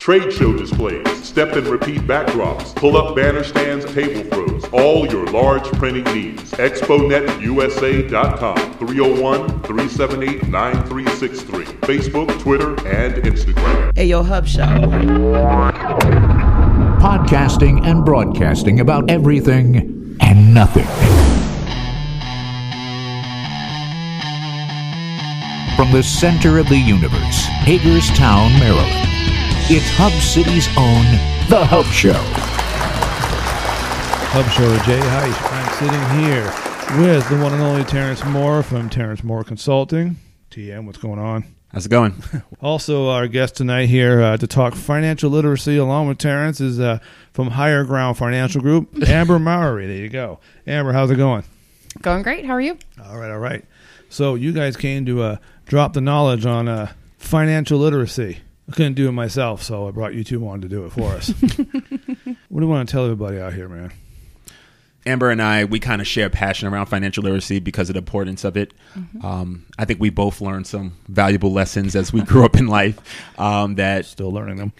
Trade show displays, step and repeat backdrops, pull-up banner stands, table throws, all your large printing needs. ExpoNetUSA.com, 301-378-9363. Facebook, Twitter, and Instagram. Ayo Hub Show. Podcasting and broadcasting about everything and nothing. From the center of the universe, Hagerstown, Maryland. It's Hub City's own The Hub Show. Hub Show with Jay Heiss. I'm sitting here with the one and only Terrence Moore from Terrence Moore Consulting. TM, what's going on? How's it going? Also, our guest tonight here to talk financial literacy along with Terrence is from Higher Ground Financial Group, Amber Mowry. There you go. Amber, how's it going? Going great. How are you? All right. So you guys came to drop the knowledge on financial literacy. I couldn't do it myself, so I brought you two on to do it for us. What do you want to tell everybody out here, man? Amber and I, we kind of share a passion around financial literacy because of the importance of it. Mm-hmm. I think we both learned some valuable lessons as we grew up in life. That still learning them.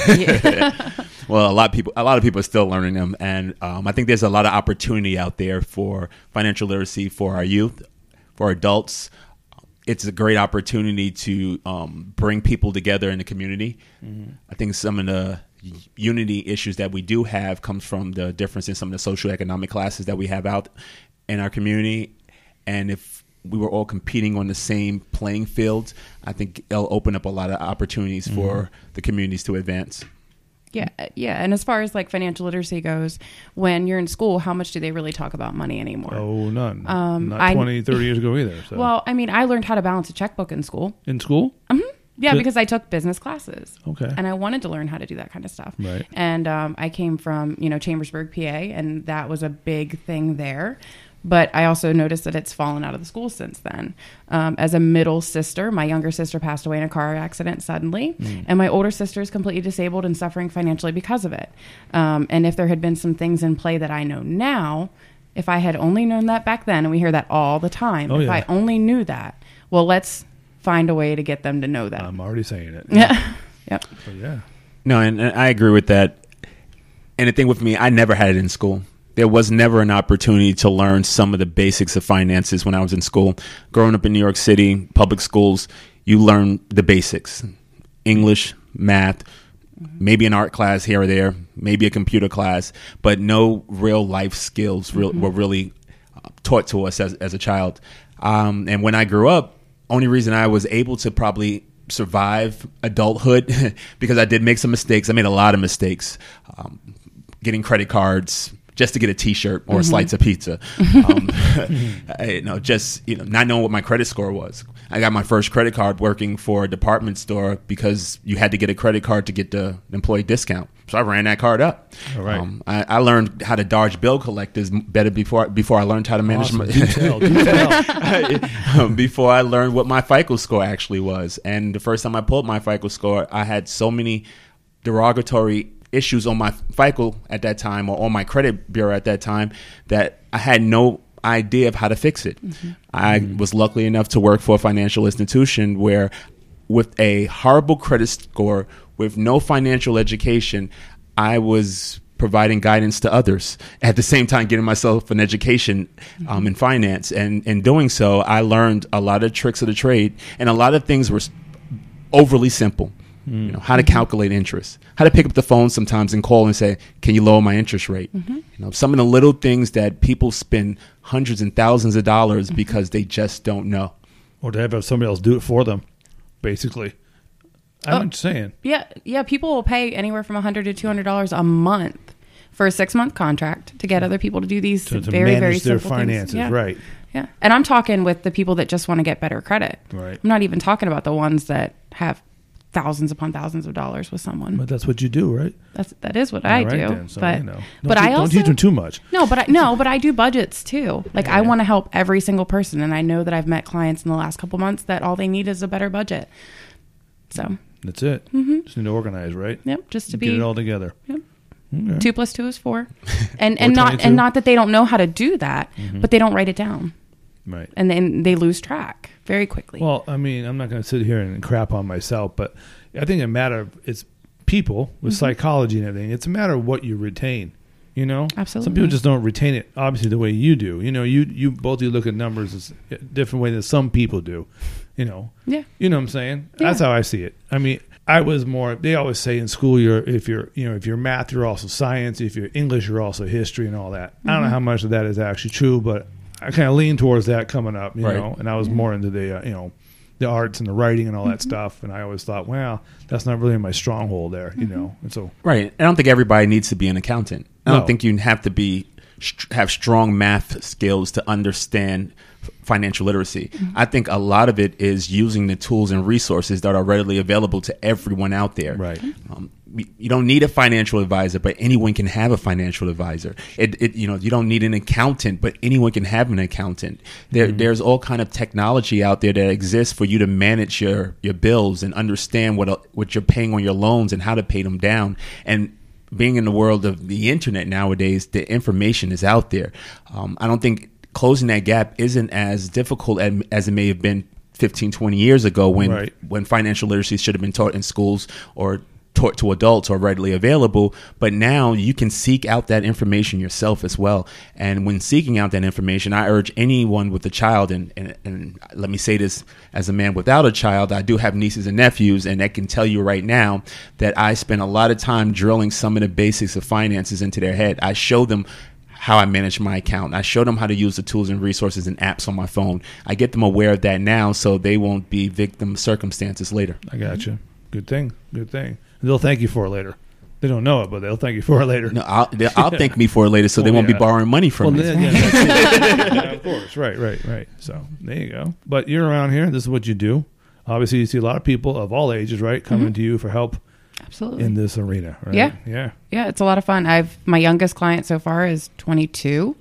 Well, a lot of people are still learning them, and I think there's a lot of opportunity out there for financial literacy for our youth, for adults. It's a great opportunity to bring people together in the community. Mm-hmm. I think some of the unity issues that we do have comes from the difference in some of the socioeconomic classes that we have out in our community. And if we were all competing on the same playing field, I think it'll open up a lot of opportunities for the communities to advance. Yeah. And as far as like financial literacy goes, when you're in school, how much do they really talk about money anymore? Oh, none. Not 20, 30 years ago either. So. Well, I mean, I learned how to balance a checkbook in school. In school? Mm-hmm. Yeah, because I took business classes. Okay. And I wanted to learn how to do that kind of stuff. Right. And I came from, Chambersburg, PA, and that was a big thing there. But I also noticed that it's fallen out of the schools since then. As a middle sister, my younger sister passed away in a car accident suddenly, and my older sister is completely disabled and suffering financially because of it. And if there had been some things in play that I know now, if I had only known that back then, and we hear that all the time, I only knew that, well, let's find a way to get them to know that. I'm already saying it. Yeah. Yep. So, yeah. No, and I agree with that. And the thing with me, I never had it in school. There was never an opportunity to learn some of the basics of finances when I was in school. Growing up in New York City, public schools, you learn the basics. English, math, maybe an art class here or there, maybe a computer class, but no real life skills were really taught to us as a child. And when I grew up, only reason I was able to probably survive adulthood because I did make some mistakes. I made a lot of mistakes, getting credit cards just to get a T-shirt or a slice of pizza. Not knowing what my credit score was. I got my first credit card working for a department store because you had to get a credit card to get the employee discount. So I ran that card up. All right. I learned how to dodge bill collectors better before I learned how to manage awesome. before I learned what my FICO score actually was. And the first time I pulled my FICO score, I had so many derogatory issues on my FICO at that time or on my credit bureau at that time that I had no idea of how to fix it. I was lucky enough to work for a financial institution where with a horrible credit score, with no financial education, I was providing guidance to others at the same time getting myself an education in finance. And in doing so, I learned a lot of tricks of the trade, and a lot of things were overly simple. How to calculate interest, how to pick up the phone sometimes and call and say, can you lower my interest rate? Some of the little things that people spend hundreds and thousands of dollars because they just don't know. Or to have somebody else do it for them, basically. I'm just saying. Yeah. People will pay anywhere from $100 to $200 a month for a 6-month contract to get other people to do these to very, very manage their simple finances, things. right? Yeah, and I'm talking with the people that just want to get better credit. Right. I'm not even talking about the ones that have thousands upon thousands of dollars with someone. But that's what you do, right? That is what I do. Then, so, but I also don't teach them too much. But I do budgets too. Like I want to help every single person, and I know that I've met clients in the last couple months that all they need is a better budget. So that's it. Just need to organize, right? Yep. Just to get it all together. Yep. Okay. 2 + 2 is 4, and not that they don't know how to do that, but they don't write it down. Right. And then they lose track very quickly. Well, I mean, I'm not going to sit here and crap on myself, but I think it's people with psychology and everything. It's a matter of what you retain. You know, Absolutely. Some people just don't retain it, obviously, the way you do. You know, you both of you look at numbers as a different way than some people do. You know, Yeah. You know what I'm saying? Yeah. That's how I see it. I mean, I was more. They always say in school, if you're math, you're also science. If you're English, you're also history and all that. I don't know how much of that is actually true, but I kind of lean towards that coming up. You know, and I was more into the the arts and the writing and all that stuff. And I always thought, well, that's not really my stronghold there. You know, and so Right. I don't think everybody needs to be an accountant. I No. don't think you have to have strong math skills to understand financial literacy. I think a lot of it is using the tools and resources that are readily available to everyone out there. Right. You don't need a financial advisor, but anyone can have a financial advisor. You don't need an accountant, but anyone can have an accountant. There's all kind of technology out there that exists for you to manage your bills and understand what you're paying on your loans and how to pay them down. And being in the world of the internet nowadays, the information is out there. I don't think closing that gap isn't as difficult as it may have been 15, 20 years ago when financial literacy should have been taught in schools or taught to adults or readily available. But now you can seek out that information yourself as well. And when seeking out that information, I urge anyone with a child, and let me say this as a man without a child, I do have nieces and nephews, and I can tell you right now that I spend a lot of time drilling some of the basics of finances into their head. I show them how I manage my account. I show them how to use the tools and resources and apps on my phone. I get them aware of that now so they won't be victim of circumstances later. I got you. Good thing. They'll thank you for it later. They don't know it, but they'll thank you for it later. No, I'll thank me for it later, so they won't be borrowing money from me. That's it. Yeah, of course. Right. So there you go. But you're around here. This is what you do. Obviously, you see a lot of people of all ages, right, coming to you for help. Absolutely. In this arena, right? Yeah. It's a lot of fun. My youngest client so far is 22.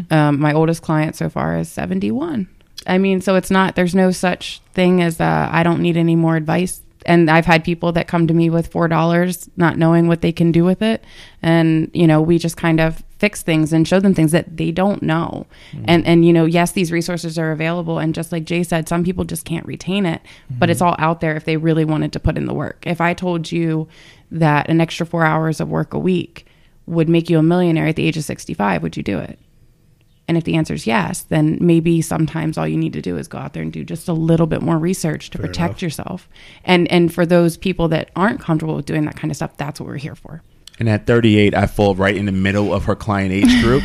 My oldest client so far is 71. I mean, so there's no such thing as I don't need any more advice. And I've had people that come to me with $4, not knowing what they can do with it. And, we just kind of fix things and show them things that they don't know. And yes, these resources are available. And just like Jay said, some people just can't retain it, but it's all out there if they really wanted to put in the work. If I told you that an extra 4 hours of work a week would make you a millionaire at the age of 65, would you do it? And if the answer is yes, then maybe sometimes all you need to do is go out there and do just a little bit more research to protect yourself. And for those people that aren't comfortable with doing that kind of stuff, that's what we're here for. And at 38, I fall right in the middle of her client age group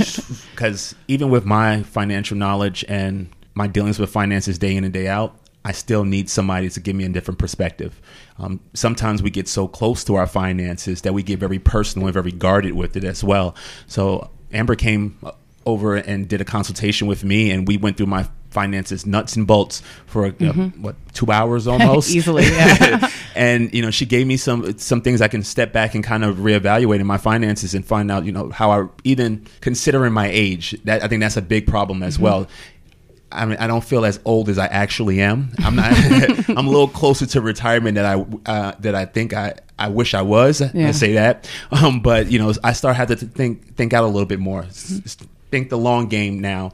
because even with my financial knowledge and my dealings with finances day in and day out, I still need somebody to give me a different perspective. Sometimes we get so close to our finances that we get very personal and very guarded with it as well. So Amber came over and did a consultation with me, and we went through my finances nuts and bolts for 2 hours almost easily. Yeah. And she gave me some things I can step back and kind of reevaluate in my finances and find out how I, even considering my age, that I think that's a big problem as well. I mean, I don't feel as old as I actually am. I'm not. I'm a little closer to retirement that I think I wish I was. I say that, but I start having to think out a little bit more. Think the long game now,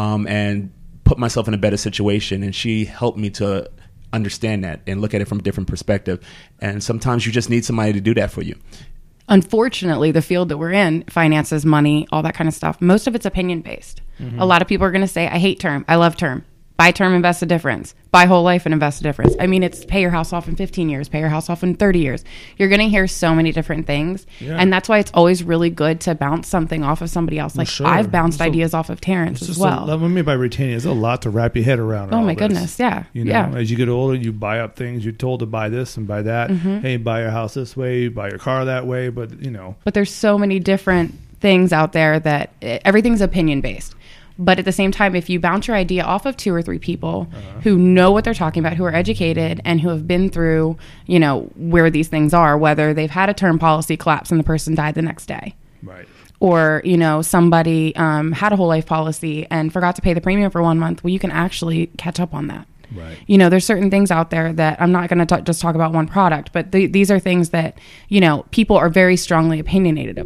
and put myself in a better situation. And she helped me to understand that and look at it from a different perspective. And sometimes you just need somebody to do that for you. Unfortunately, the field that we're in, finances, money, all that kind of stuff, most of it's opinion based. A lot of people are going to say, I hate term. I love term. Buy term, invest a difference. Buy whole life and invest a difference. I mean, it's pay your house off in 15 years, pay your house off in 30 years. You're going to hear so many different things. Yeah. And that's why it's always really good to bounce something off of somebody else. Like I've bounced ideas off of Terrence as well. What I mean by retaining is a lot to wrap your head around. Oh my goodness. Yeah. As you get older, you buy up things. You're told to buy this and buy that. Hey, buy your house this way, buy your car that way. But But there's so many different things out there that everything's opinion based. But at the same time, if you bounce your idea off of 2 or 3 people who know what they're talking about, who are educated and who have been through, where these things are, whether they've had a term policy collapse and the person died the next day. Right. Or, somebody had a whole life policy and forgot to pay the premium for 1 month. Well, you can actually catch up on that. Right. There's certain things out there that I'm not going to just talk about one product, but these are things that, people are very strongly opinionated about.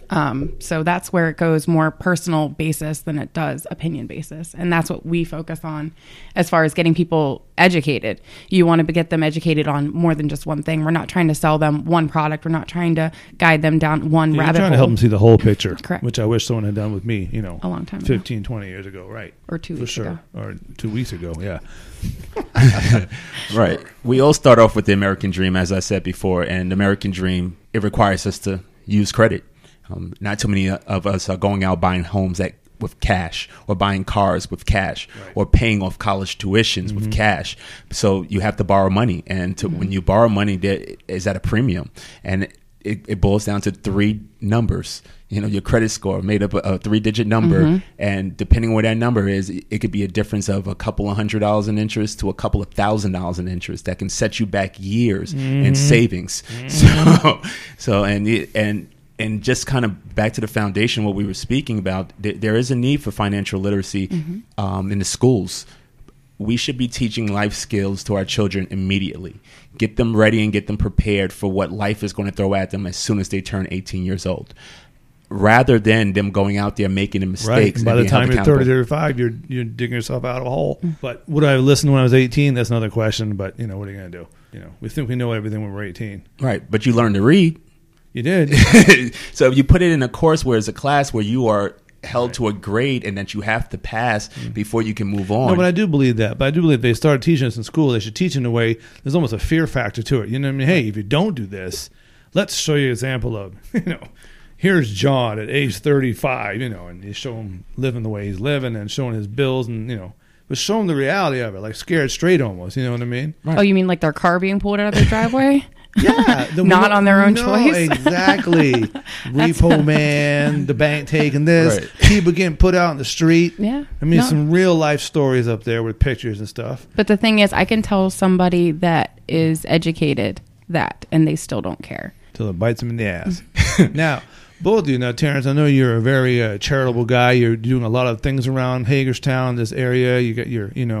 So that's where it goes more personal basis than it does opinion basis. And that's what we focus on as far as getting people educated. You want to get them educated on more than just one thing. We're not trying to sell them one product. We're not trying to guide them down one rabbit You're trying hole. to help them see the whole picture. Correct. Which I wish someone had done with me, A long time ago. 15, 20 years ago, right? Or 2 weeks ago. Or 2 weeks ago, yeah. Right. We all start off with the American dream, as I said before, and the American dream, it requires us to use credit. Not too many of us are going out buying homes with cash, or buying cars with cash, or paying off college tuitions with cash. So you have to borrow money, and when you borrow money, there is at a premium, and it boils down to 3 numbers. Your credit score made up a 3-digit number, and depending on what that number is, it could be a difference of a couple of $100 in interest to a couple of $1,000 in interest that can set you back years in savings. And just kind of back to the foundation, what we were speaking about, there is a need for financial literacy in the schools. We should be teaching life skills to our children immediately. Get them ready and get them prepared for what life is going to throw at them as soon as they turn 18 years old, rather than them going out there making the mistakes. Right. By the time you're 30, 35, you're digging yourself out of a hole. But would I have listened when I was 18? That's another question. But, what are you going to do? We think we know everything when we're 18. Right. But you learn to read. You did. So if you put it in a course where it's a class where you are held to a grade and that you have to pass before you can move on. No, but I do believe that. But I do believe if they started teaching us in school, they should teach in a way, there's almost a fear factor to it. You know what I mean? Hey, if you don't do this, let's show you an example of, here's John at age 35, and you show him living the way he's living and showing his bills and, but show them the reality of it, like Scared Straight almost, you know what I mean? Right. Oh, you mean like their car being pulled out of their driveway? Yeah. Not on their own choice? Exactly. Repo man, the bank taking this, Right. people getting put out in the street. Yeah. I mean, some real life stories up there with pictures and stuff. But the thing is, I can tell somebody that is educated that, and they still don't care. Till it bites them in the ass. Now, both of you, Terrence, I know you're a very charitable guy. You're doing a lot of things around Hagerstown, this area. You got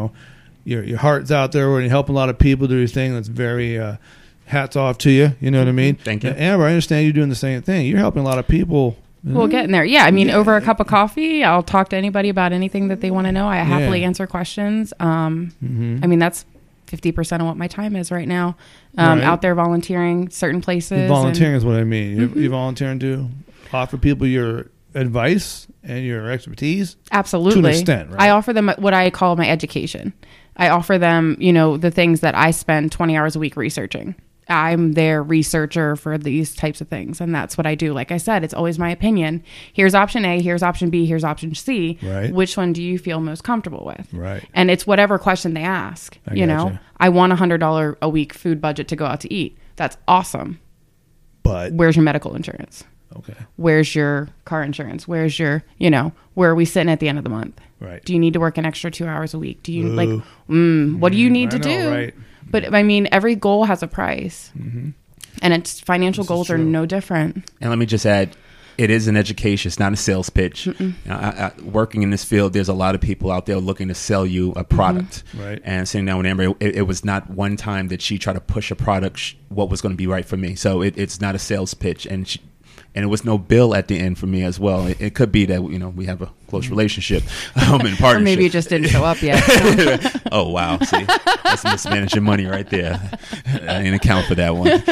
your heart's out there where you're helping a lot of people do your thing. That's very hats off to you. You know what I mean? Thank you. Now, Amber, I understand you're doing the same thing. You're helping a lot of people. Well, getting there. Yeah. I mean, over a cup of coffee, I'll talk to anybody about anything that they want to know. I happily answer questions. I mean, that's 50% of what my time is right now. Right. Out there volunteering certain places. Volunteering is what I mean. You volunteer and offer people your advice and your expertise. Absolutely. To an extent, right? I offer them what I call my education. I offer them, the things that I spend 20 hours a week researching. I'm their researcher for these types of things. And that's what I do. Like I said, it's always my opinion. Here's option A, here's option B, here's option C. Right. Which one do you feel most comfortable with? Right. And it's whatever question they ask. Gotcha. I want $100 a week food budget to go out to eat. That's awesome. But Where's your medical insurance? okay. Where's your car insurance? Where's your, where are we sitting at the end of the month? Right. Do you need to work an extra 2 hours a week? Do you what do you need to do? Right. But I mean, every goal has a price, and its financial goals are no different. And let me just add, it is an education. It's not a sales pitch. Working in this field, there's a lot of people out there looking to sell you a product. Right. And sitting down with Amber, it was not one time that she tried to push a product, what was going to be right for me. So it's not a sales pitch. And it was no bill at the end for me as well. It could be that, we have a close relationship in partnership. Or maybe it just didn't show up yet. Oh, wow. See, that's mismanaging money right there. I didn't account for that one.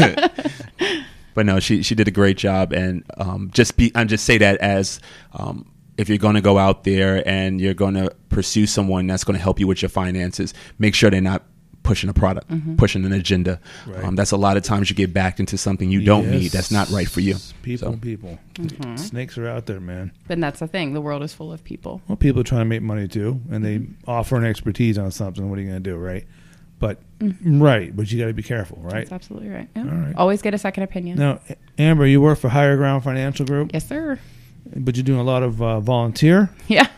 But no, she did a great job. And just say that as if you're going to go out there and you're going to pursue someone that's going to help you with your finances, make sure they're not pushing a product, pushing an agenda. Right. That's a lot of times you get backed into something you don't need. That's not right for you. People. Snakes are out there, man. But that's the thing. The world is full of people. Well, people are trying to make money too, and they offer an expertise on something. What are you going to do, right? But but you got to be careful, right? That's absolutely right. Yeah. All right. Always get a second opinion. Now, Amber, you work for Higher Ground Financial Group. Yes, sir. But you're doing a lot of volunteer. Yeah.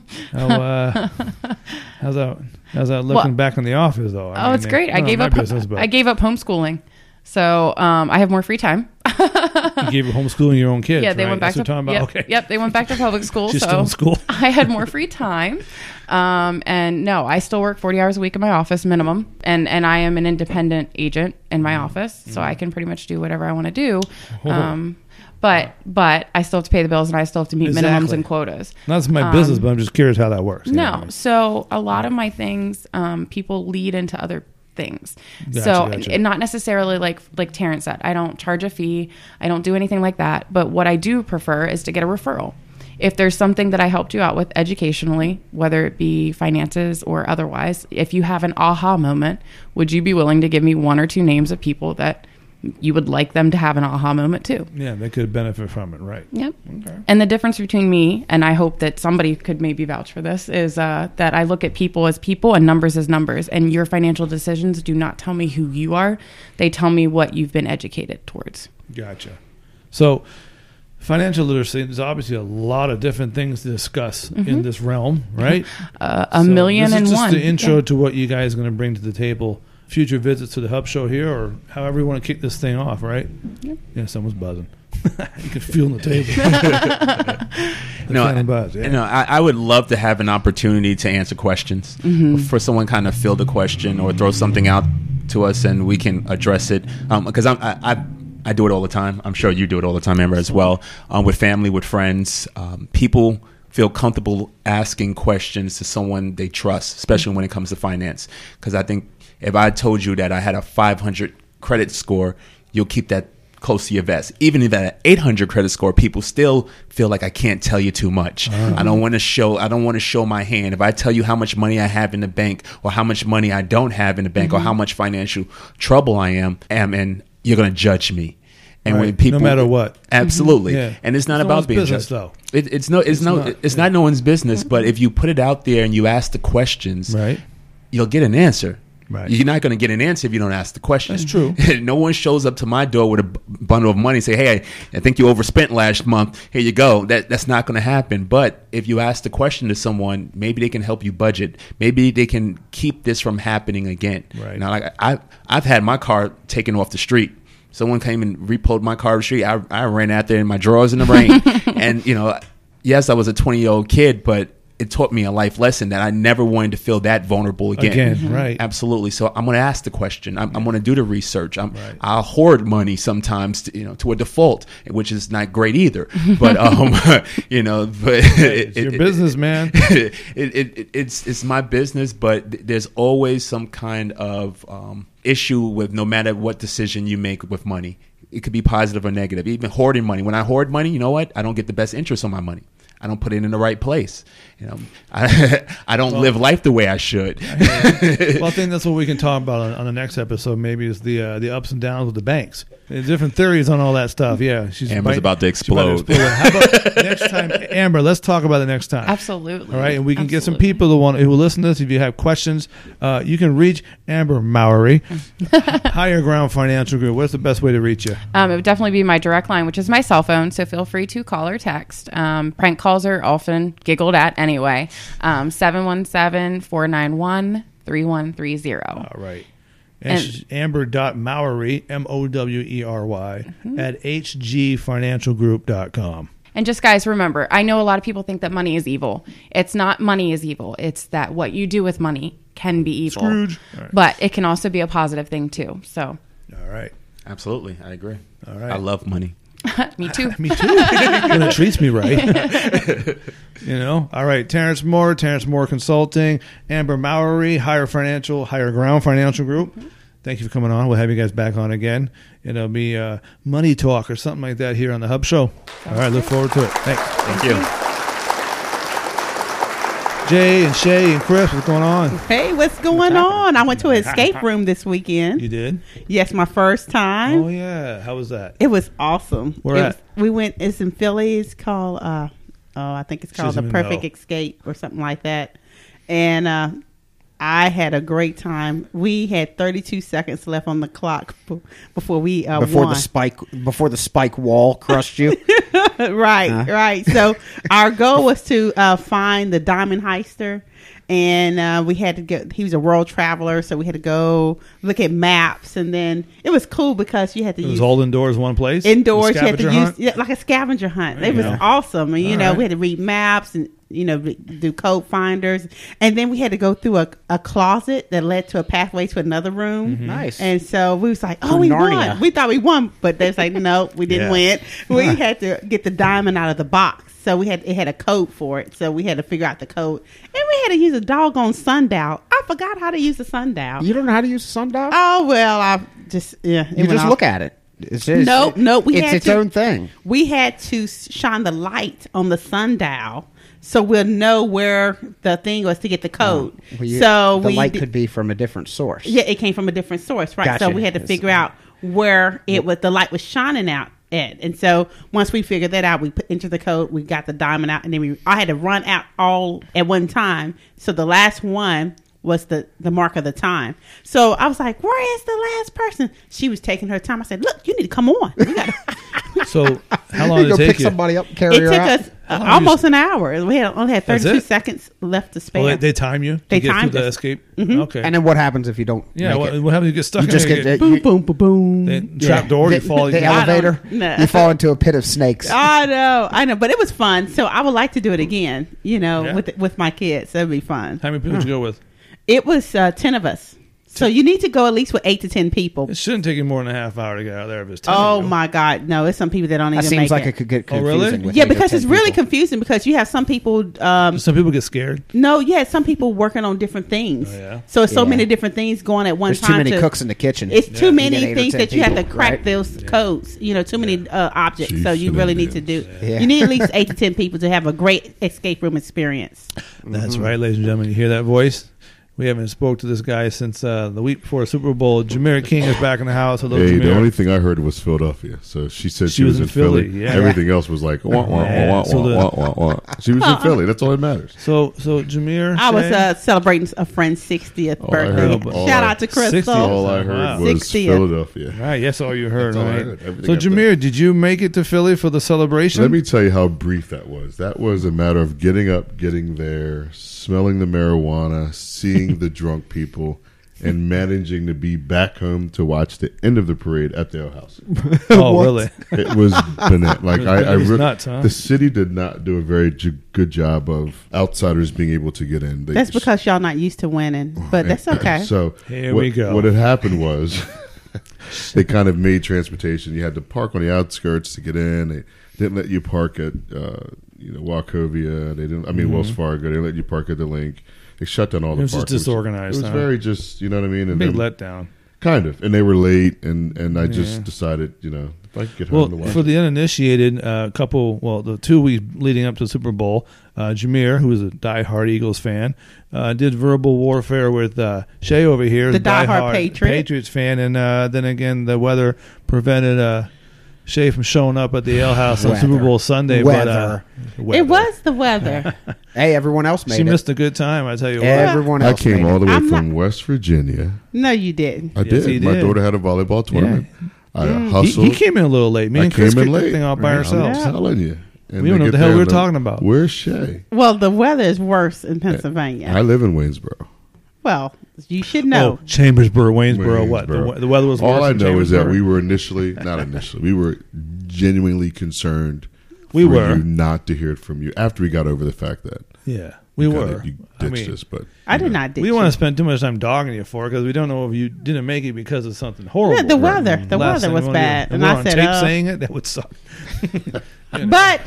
How's that looking back in the office, though? It's great. I gave up homeschooling. So I have more free time. You gave her homeschooling your own kids. Yeah, they right? went back That's to what I'm talking about. Okay. Yep, they went back to public school. She's so still in school. I had more free time. And no, I still work 40 hours a week in my office minimum. And I am an independent agent in my office. So I can pretty much do whatever I want to do. But I still have to pay the bills and I still have to meet minimums and quotas. That's my business, but I'm just curious how that works. No. So a lot of my things, people lead into other things. Gotcha. And not necessarily like Terrence said, I don't charge a fee. I don't do anything like that. But what I do prefer is to get a referral. If there's something that I helped you out with educationally, whether it be finances or otherwise, if you have an aha moment, would you be willing to give me 1 or 2 names of people that you would like them to have an aha moment too? Yeah, they could benefit from it, right? Yep. Okay. And the difference between me, and I hope that somebody could maybe vouch for this, is that I look at people as people and numbers as numbers. And your financial decisions do not tell me who you are. They tell me what you've been educated towards. Gotcha. So financial literacy, there's obviously a lot of different things to discuss in this realm, right? A million and this is one. just the intro to what you guys are going to bring to the table. Future visits to the Hub Show here, or however you want to kick this thing off, right? Yep. Yeah, someone's buzzing. You can feel the table. Buzz, yeah. I would love to have an opportunity to answer questions for someone kind of field a question or throw something out to us and we can address it. Because I do it all the time. I'm sure you do it all the time, Amber, as well. With family, with friends, people feel comfortable asking questions to someone they trust, especially when it comes to finance. Because I think if I told you that I had a 500 credit score, you'll keep that close to your vest. Even if I had an 800 credit score, people still feel like I can't tell you too much. I don't want to show my hand. If I tell you how much money I have in the bank or how much money I don't have in the bank or how much financial trouble I am in, you're going to judge me. And right. when people, no matter what, absolutely, Yeah. And it's not It's no about one's being business, judged. though. It's not no one's business. But if you put it out there and you ask the questions, right, you'll get an answer. Right. You're not going to get an answer if you don't ask the question. That's true. No one shows up to my door with a bundle of money and say, "Hey, I think you overspent last month. Here you go." That's not going to happen. But if you ask the question to someone, maybe they can help you budget. Maybe they can keep this from happening again. Right. Now, like I've had my car taken off the street. Someone came and repoed my car off the street. I ran out there in my drawers in the rain. And, yes, I was a 20-year-old kid, but it taught me a life lesson that I never wanted to feel that vulnerable again. Right. Absolutely. So I'm going to ask the question. I'm going to do the research. Right. I'll hoard money sometimes, to a default, which is not great either. But It's your business, man. It's my business. But there's always some kind of issue with no matter what decision you make with money. It could be positive or negative. Even hoarding money. When I hoard money, you know what? I don't get the best interest on my money. I don't put it in the right place. I don't live life the way I should. Well, I think that's what we can talk about on the next episode. Maybe is the ups and downs of the banks. There's different theories on all that stuff. Yeah, Amber's about to explode. How about next time, Amber? Let's talk about it next time. Absolutely. All right, and we can get some people who will listen to this. If you have questions, you can reach Amber Mowery, Higher Ground Financial Group. What's the best way to reach you? It would definitely be my direct line, which is my cell phone. So feel free to call or text. Prank calls are often giggled at anyway. 717-491-3130. All right. And Amber.Mowery, Mowery, at hgfinancialgroup.com. And just, guys, remember, I know a lot of people think that money is evil. It's not money is evil. It's that what you do with money can be evil. Scrooge. Right. But it can also be a positive thing, too. So. All right. Absolutely. I agree. All right. I love money. Me too. Me too. When it treats me right. All right. Terrence Moore Consulting, Amber Mowery, Higher Ground Financial Group. Thank you for coming on. We'll have you guys back on again. It'll be money talk or something like that here on the Hub Show. All right. Look forward to it. Thanks. Thank you. Jay and Shay and Chris, what's going on? Hey, what's going on? I went to an escape room this weekend. You did? Yes, my first time. Oh, yeah. How was that? It was awesome. Where at? We went, it's in Philly. It's called, I think it's called The Perfect Escape or something like that. And I had a great time. We had 32 seconds left on the clock before we before won. the spike wall crushed you. Right. So our goal was to find the diamond heister and we had to go. He was a world traveler, so we had to go look at maps, and then it was cool because you had to It was use all indoors, one place. indoors. You had to Scavenger hunt? use like a scavenger hunt. It was go. awesome, and All right. we had to read maps and do code finders, and then we had to go through a closet that led to a pathway to another room. Mm-hmm. Nice. And so we was like, oh, From we Narnia. won. We thought we won, but they was like, no, we didn't Yeah. win. We had to get the diamond out of the box. So it had a code for it. So we had to figure out the code. And we had to use a doggone sundial. I forgot how to use a sundial. You don't know how to use a sundial? Oh, well, I just, you just look at it. It's No, we it's had its to- own thing. We had to shine the light on the sundial so we'll know where the thing was to get the code. Well, the light could be from a different source. Yeah, it came from a different source, right? So Gotcha. we had to figure out where the light was shining out at. And so once we figured that out, we entered the code, we got the diamond out, and then I had to run out all at one time. So the last one was the mark of the time. So I was like, where is the last person? She was taking her time. I said, look, you need to come on. We gotta So how long did Go it take pick you? somebody up, carry It her took out. us almost an hour. We only had That's 32 it? seconds left to spare. Oh, they time you to They get through timed the us. escape? Okay. And then what happens if you don't? yeah, make it? what happens if you get stuck You in just there? get boom, boom, boom, boom. the trap door, you fall. The you get- elevator. No. You fall into a pit of snakes. I know, but it was fun. So I would like to do it again. Yeah. With my kids, that'd be fun. How many people did you go with? It was 10 of us. So you need to go at least with 8 to 10 people. It shouldn't take you more than a half hour to get out of there if it's 10 Oh of you. my God, no! It's some people that don't That even seems make like it. it could get Oh, confusing. really? with Yeah, 8 or because 10 it's really people. confusing because you have some people. Some people get scared. No, yeah, some people working on different things. Oh, yeah? So it's so Yeah. many different things going at one There's time. too many cooks in the kitchen. It's too You many get 8 or things 10 that you have to people, crack right? those codes. Too many objects. Jeez, So you really need to do. Yeah. You need at least 8 to 10 people to have a great escape room experience. That's right, ladies and gentlemen. You hear that voice? We haven't spoke to this guy since the week before Super Bowl. Jameer King is back in the house. Hello, Hey, Jameer. the only thing I heard was Philadelphia. So she said she was in Philly. yeah. Everything else was like, wah, wah, Yeah. wah, wah, So the- wah, wah, wah. She was in Philly. That's all that matters. So Jameer, I was Shay? celebrating a friend's 60th Oh, I heard- birthday. oh, Shout I- out to Crystal. 60. All I heard Wow. was 60th. Philadelphia. Right, yes, all you heard, That's all I right? heard. Everything So, up there. Jameer, did you make it to Philly for the celebration? Let me tell you how brief that was. That was a matter of getting up, getting there, smelling the marijuana, seeing the drunk people, and managing to be back home to watch the end of the parade at the Ale House. Oh, What? really? It was bananas. Like It was nuts, huh? the city did not do a very good job of outsiders being able to get in. They That's because y'all not used to winning, but that's okay. So Here what, we go. What had happened was they kind of made transportation. You had to park on the outskirts to get in. They didn't let you park at Wachovia. They didn't. I mean Wells Fargo. They didn't let you park at the Link. They shut down all the It was just parking. disorganized, It was huh? very just, you know what I mean? And Big then- letdown. kind of. And they were late, and I just decided, if I could get home to Well, watch for it. the uninitiated, the 2 weeks leading up to the Super Bowl, Jameer, who is a diehard Eagles fan, did verbal warfare with Shay over here, The who's a diehard Patriot. Patriots fan, and then again, the weather prevented Shay from showing up at the Ale House on Weather. Super Bowl Sunday. Weather. But, It was the weather. Hey, everyone else made She it. missed a good time, I tell you what. Everyone I else came made all it. the way I'm from West Virginia. No, you didn't. I Yes, he did. My did. daughter had a volleyball tournament. I He hustled. came in a little late. Me I and Chris came in kicked the late. thing off by I'm ourselves. telling you. And We don't they know what get the hell there we were and talking about. Where's Shay? Well, the weather is worse in Pennsylvania. I live in Waynesboro. Well, you should know. Oh, Chambersburg, Waynesboro. What? Waynesboro. The weather was worse All I in know is that Chambersburg? we were we were genuinely concerned We for were. you not to hear it from you after we got over the fact that Yeah, we you were. kinda- you ditched us. But I did not ditch We you. don't want to spend too much time dogging you for it because we don't know if you didn't make it because of something horrible. Yeah, the weather. The Last weather thing was we wanna do. bad. And And we're I on said, tape saying it, that would suck. But,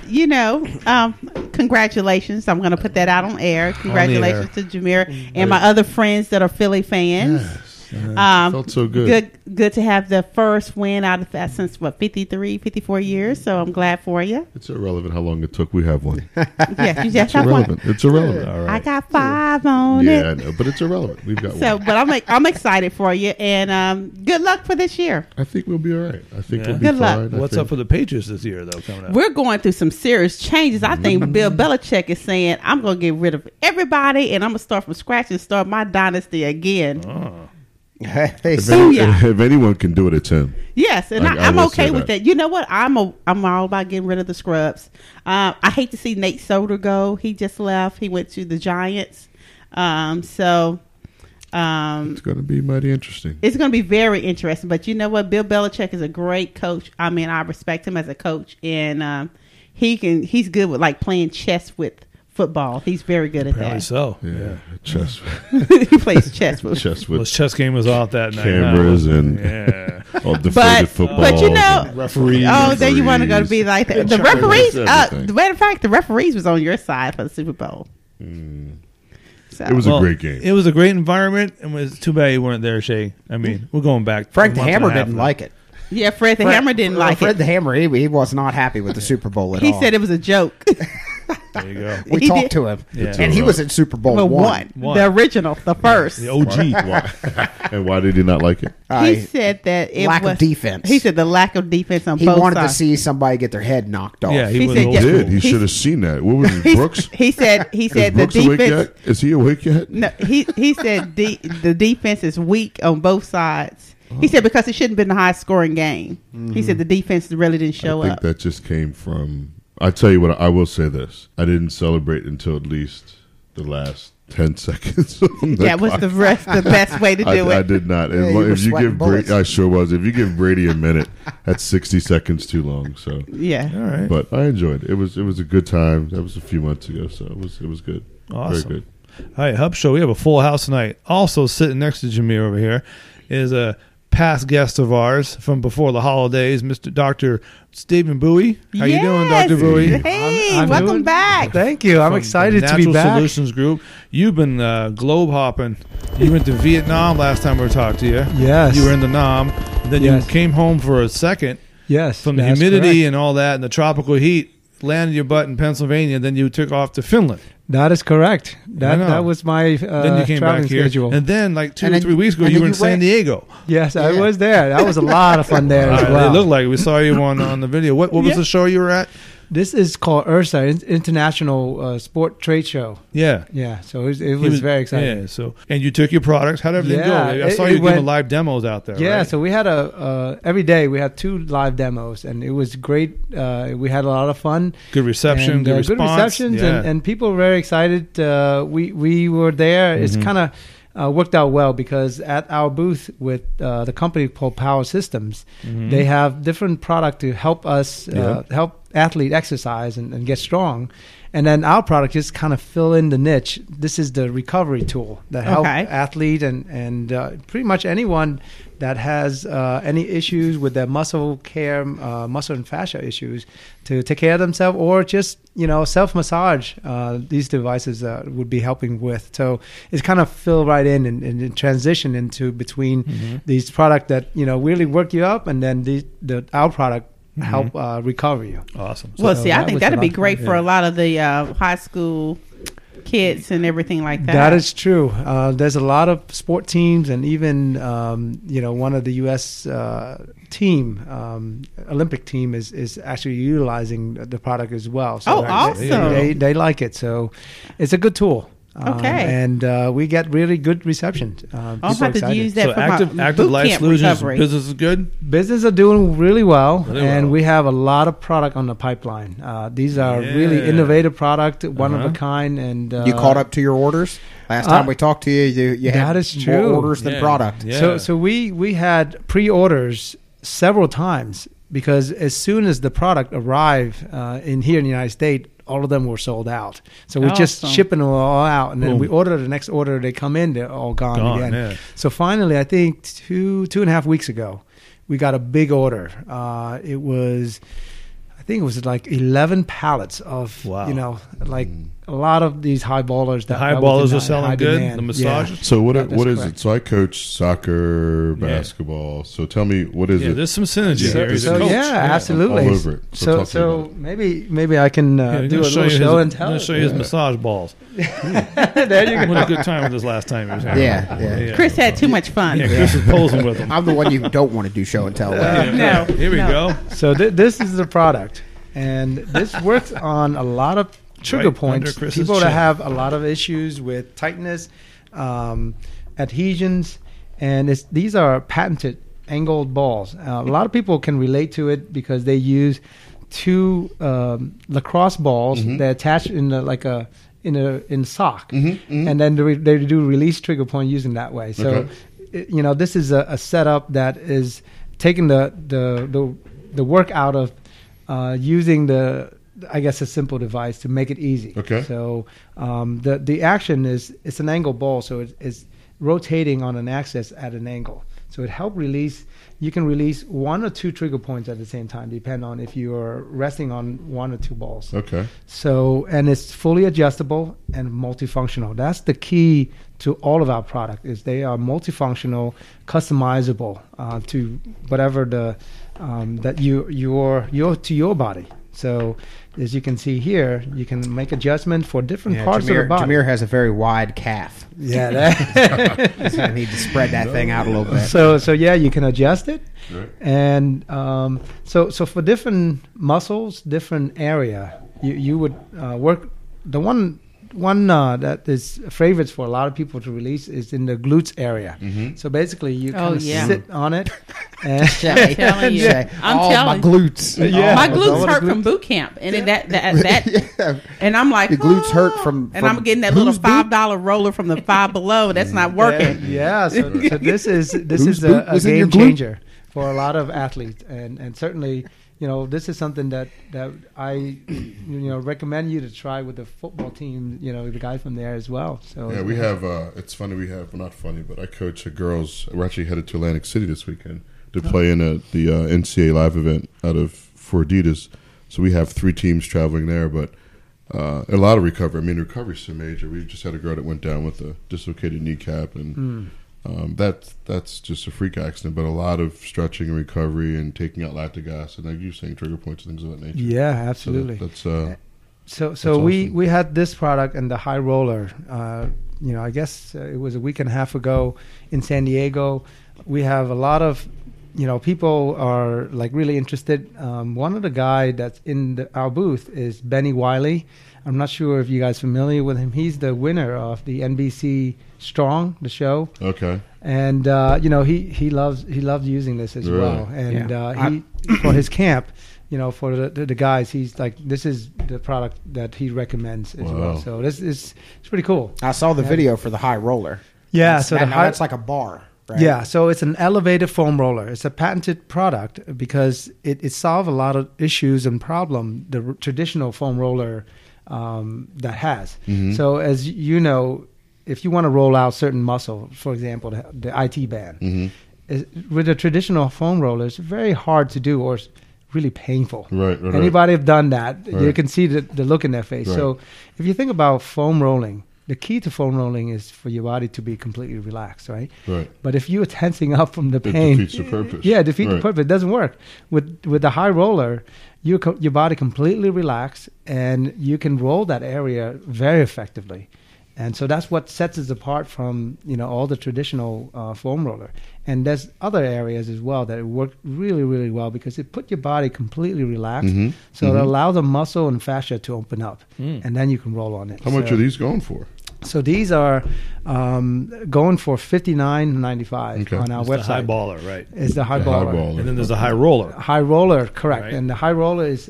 congratulations. I'm going to put that out on air. Congratulations to Jameer and my other friends that are Philly fans. felt so good. Good to have the first win out of that since, 54 years. So I'm glad for you. It's irrelevant how long it took. We have one. Yes, you just It's have irrelevant. one. It's irrelevant. All I right. got 5 on Yeah, I it. know, but it's irrelevant. We've got So, one. but I'm excited for you. And good luck for this year. I think we'll be all right. I think Yeah. we'll be Good luck. fine. I What's think- up for the Patriots this year, though, coming up? We're going through some serious changes. I think Bill Belichick is saying, I'm going to get rid of everybody and I'm going to start from scratch and start my dynasty again. Oh. Hey, If, so- if anyone can do it, it's him. Yes, and I I'm will okay say with that. that. You know what? I'm all about getting rid of the scrubs. I hate to see Nate Solder go. He just left. He went to the Giants. So It's going to be mighty interesting. it's going to be very interesting. But you know what? Bill Belichick is a great coach. I mean, I respect him as a coach, and he's good with like playing chess with football. He's very good at Apparently that. so. Yeah, chess, He plays chess with. chess Well, with his chess game was off that night. cameras huh? and Yeah. all deflated football. But you know, Referees. oh, then you want to go to be like that. The referees. Everything. The matter of fact, the referees was on your side for the Super Bowl. So, It was a great game. It was a great environment, and it was too bad you weren't there, Shay. I mean, we're going back. Frank a the month Hammer and a half didn't now. like it. yeah. Fred the Hammer didn't like Fred it. the Hammer, he was not happy with the Super Bowl at He all. said it was a joke. There you go. we he talked did. to him, Yeah. and he was in Super Bowl Well, one. One. the original, the first. The OG. And why did he not like it? He said that it lack was of defense. He said the lack of defense on He both wanted to sides. see somebody get their head knocked off. Yeah, he He was said old yes. school. Did he should have seen that? What was it, He- Brooks? He said Is the Brooks awake defense. yet? Is he awake yet? No, he said the defense is weak on both sides. He said because it shouldn't have been a high scoring game. He said the defense really didn't show I think up. that just came from. I tell you what, I will say this: I didn't celebrate until at least the last 10 seconds. That was the best way to do I it. did not. Yeah, you were if you sweating give bullets. Brady, I sure was. If you give Brady a minute, that's 60 seconds too long. So, Yeah. All right. but I enjoyed it. It was a good time. That was a few months ago, so it was good. Awesome. Very good. All right, Hub Show. We have a full house tonight. Also sitting next to Jameer over here is a past guest of ours from before the holidays, Mr. Dr. Stephen Bowie. How you doing, Yes. Dr. Bowie? Hey, I'm welcome doing- back. Thank you. I'm From excited the to be Natural back. Solutions Group. You've been globe hopping. You went to Vietnam last time we talked to you. Yes. You were in the Nam. Then Yes. you came home for a second Yes. from the that's humidity correct. and all that and the tropical heat. Landed your butt in Pennsylvania. Then you took off to Finland. That is correct. I know. That was my Then you came traveling back here. schedule. And then like 2 And or then- 3 weeks ago, and you then were in you San ran- Diego. Yes, I Yeah. was there. That was a lot of fun there as well. It looked like it. We saw you on the video. What was Yeah. the show you were at? This is called IRSA, International Sport Trade Show. Yeah. Yeah, so it was very exciting. Yeah. So, and you took your products. How did everything Yeah, go? I saw it you giving went- live demos out there. Yeah, right? so we had every day we had 2 live demos, and it was great. We had a lot of fun. good reception, And, good response. good receptions, Yeah. and people were very excited. We were there. It's Mhm. kind of worked out well because at our booth with the company called Power Systems, Mhm. they have different product to help us Yeah. help athlete exercise and get strong. And then our product just kind of fill in the niche. This is the recovery tool that help Okay. athlete and pretty much anyone that has any issues with their muscle care, muscle and fascia issues, to take care of themselves or just self massage. These devices would be helping with. So it's kind of fill right in and transition into between Mhm. these product that really work you up, and then our product help recover you. Awesome. Well, So see, I that think was that'd a be lot of great fun. for a lot of the high school kids and everything like that. That is true. There's a lot of sport teams, and even one of the U.S. Team, Olympic team, is actually utilizing the product as well. So Oh, awesome. They like it. So it's a good tool. Okay. And we get really good reception. I'll People are have to excited. use that So for active my active boot life camp solutions recovery. business is good. Business are doing really well, Really and well. we have a lot of product on the pipeline. These are really Yeah. innovative product, one of Uh-huh. a kind, and You caught up to your orders? Last time we talked to you, you had that is more true. orders than Yeah. product. Yeah. So we had pre-orders several times because as soon as the product arrived here in the United States, all of them were sold out. So we're just Awesome. shipping them all out, and then Boom. we order the next order. They come in, they're all gone again. Yeah. So finally, I think two and a half weeks ago, we got a big order. I think it was like 11 pallets of, Wow. like a lot of these high ballers. The that high was ballers in are selling high good. demand. The massages. So what That's is correct. it? So I coach soccer, Yeah. basketball. So tell me, what is Yeah, it? there's some synergy Yeah. here. He's a So coach. yeah, absolutely. all over it. So talk to me about it. maybe I can Yeah, do a show little you show his, and tell. I'm gonna show you his massage balls. There you We go. had a good time with this last time. He was here. Yeah. Chris had too much fun. Yeah, Chris was posing with him. I'm the one you don't want to do show and tell with. No, Here we no. go. So this is the product, and this works on a lot of trigger Right points. under Chris's People that chin. have a lot of issues with tightness, adhesions, and these are patented angled balls. A lot of people can relate to it because they use 2 lacrosse balls Mhm. that attach in like a in sock, and then they do release trigger point using that way. So, this is a setup that is taking the work out of using a simple device to make it easy. Okay. So the action it's an angle ball, so it's rotating on an axis at an angle. So it helps release. You can release 1 or 2 trigger points at the same time, depending on if you are resting on 1 or 2 balls. Okay. So, and it's fully adjustable and multifunctional. That's the key to all of our product, is they are multifunctional, customizable to whatever that you're to your body. So, as you can see here, you can make adjustment for different parts of the body. Jameer has a very wide calf. Yeah, He's gonna need to spread that thing out a little bit. So you can adjust it, Right. and so for different muscles, different area, you would work. The one that is favorites for a lot of people to release is in the glutes area. So basically, you kind of sit on it. And I'm telling you. My glutes. My glutes hurt from boot camp, and that and I'm like, your glutes hurt from I'm getting that little $5 roller from the Five Below. That's not working. Yeah. So this is a game changer for a lot of athletes, and certainly. This is something that I, recommend you to try with the football team. The guy from there as well. So yeah, we have. It's funny. We have not funny, but I coach the girls. We're actually headed to Atlantic City this weekend to play in the NCAA live event for Adidas. So we have 3 teams traveling there, but a lot of recovery. I mean, recovery's so major. We just had a girl that went down with a dislocated kneecap, and that's just a freak accident. But a lot of stretching and recovery and taking out lactic acid, like you're saying, trigger points and things of that nature. Yeah, absolutely. So that's awesome. We had this product and the high roller. I guess it was a week and a half ago in San Diego. We have a lot of people are like really interested. One of the guy that's in our booth is Benny Wiley. I'm not sure if you guys are familiar with him. He's the winner of the NBC Strong, the show. Okay. And he loves using this as well. And he for his camp, for the guys, he's like, this is the product that he recommends as well. So it's pretty cool. I saw the video for the high roller. Yeah, that's like a bar. Right? Yeah, so it's an elevated foam roller. It's a patented product because it solves a lot of issues and problem the traditional foam roller that has. So as you know, if you want to roll out certain muscle, for example, the IT band, with a traditional foam roller, it's very hard to do or it's really painful. Right. Anybody have done that, you can see the look in their face. Right. So if you think about foam rolling, the key to foam rolling is for your body to be completely relaxed, right? Right. But if you're tensing up from the pain, it defeats the purpose. Yeah, the purpose. It doesn't work. With the high roller, your body completely relaxed, and you can roll that area very effectively. And so that's what sets us apart from all the traditional foam roller. And there's other areas as well that work really, really well because it put your body completely relaxed. So it allows the muscle and fascia to open up, and then you can roll on it. How much are these going for? So these are going for $59.95 on our website. The high baller, right? It's the high baller. And then there's the high roller. High roller, correct. Right. And the high roller is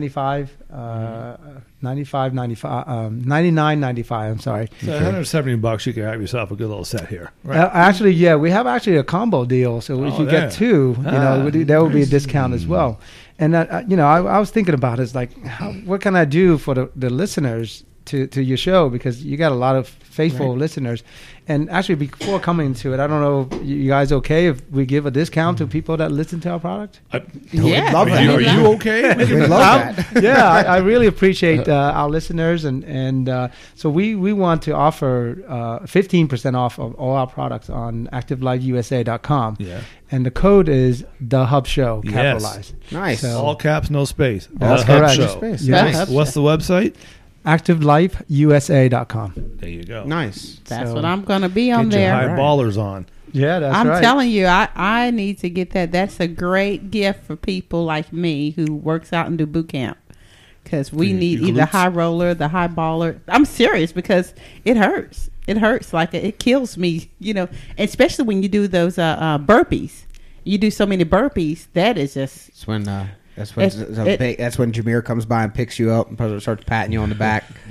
$99.95. I'm sorry. So $170, you can have yourself a good little set here. Right. Actually, yeah, we have actually a combo deal. So if you get 2, there will be a discount as well. And I was thinking about it. It's like, what can I do for the listeners to your show, because you got a lot of faithful listeners. And actually, before coming to it, I don't know, you guys okay if we give a discount to people that listen to our product? Yeah, love that. Are you okay? We love that. Yeah, I really appreciate our listeners, and so we want to offer 15% off of all our products on ActiveLifeUSA.com. Yeah. And the code is The Hub Show, capitalized. Nice. So, All caps, no space. That's The Hub correct. Show. Space. Yes. Nice. What's the website? ActiveLifeUSA.com. There you go. Nice. That's So, what I'm going to be on Get your there. high ballers on. Yeah, that's I'm right. telling you, I need to get that. That's a great gift for people like me who works out and do boot camp, because we need either high roller, the high baller. I'm serious, because it hurts. It hurts, like it kills me, especially when you do those burpees. You do so many burpees, that is just It's when That's when that's when Jameer comes by and picks you up and starts patting you on the back. No,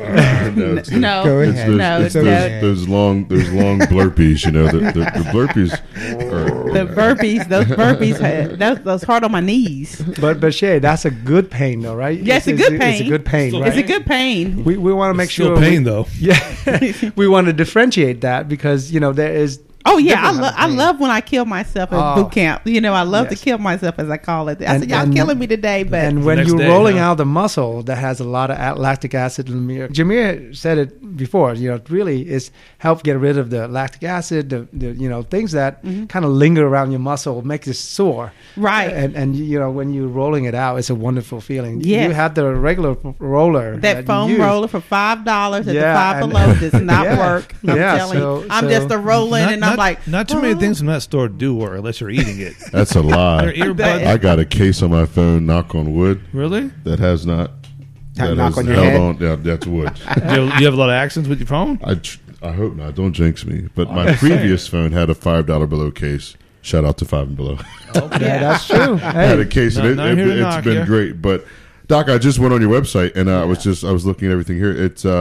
Go ahead. It's those long blurpees. You know, the blurpees are the burpees. Those burpees. Those hard on my knees. But Shay, that's a good pain, though, right? Yeah, it's a good pain. It's a good pain. Still Right? It's a good pain. We want to make sure. Still pain though. Yeah, we want to differentiate that because there is. Oh yeah, different I love when I kill myself at boot camp. I love to kill myself, as I call it. I said, y'all killing me today, but and when Next you're day, rolling huh? out the muscle that has a lot of lactic acid in the Jameer said it before. It really is help get rid of the lactic acid, the things that kind of linger around your muscle, make it sore. Right. And when you're rolling it out, it's a wonderful feeling. Yes. You had the regular roller that foam you used. roller for $5 at the Yeah, Five and- Below does not Yeah. work. I'm Yeah, telling so- you, I'm so- just a rolling, and I'm like, not too many things from that store do work unless you're eating it. that's a lie. Your earbuds. I got a case on my phone. Knock on wood. Really? That has not. That knock has on your held head? on. Yeah, that's wood. Do you have a lot of accents with your phone? I hope not. Don't jinx me. But my previous phone had a $5 Below case. Shout out to Five and Below. Yeah, that's true. I had a Hey, case, and Not here to it's knock been ya. great. But Doc, I just went on your website, and I was looking at everything here.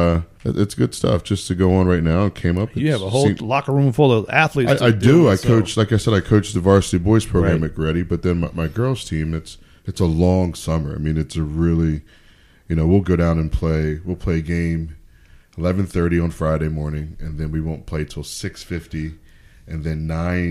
It's good stuff. Just to go on right now, it came up. You have a whole locker room full of athletes. I do. I so- coach, like I said, I coach the varsity boys program Right. at Grady, but then my girls team, it's a long summer. I mean, it's a really, we'll go down and play. We'll play a game 11:30 on Friday morning, and then we won't play till 6:50, and then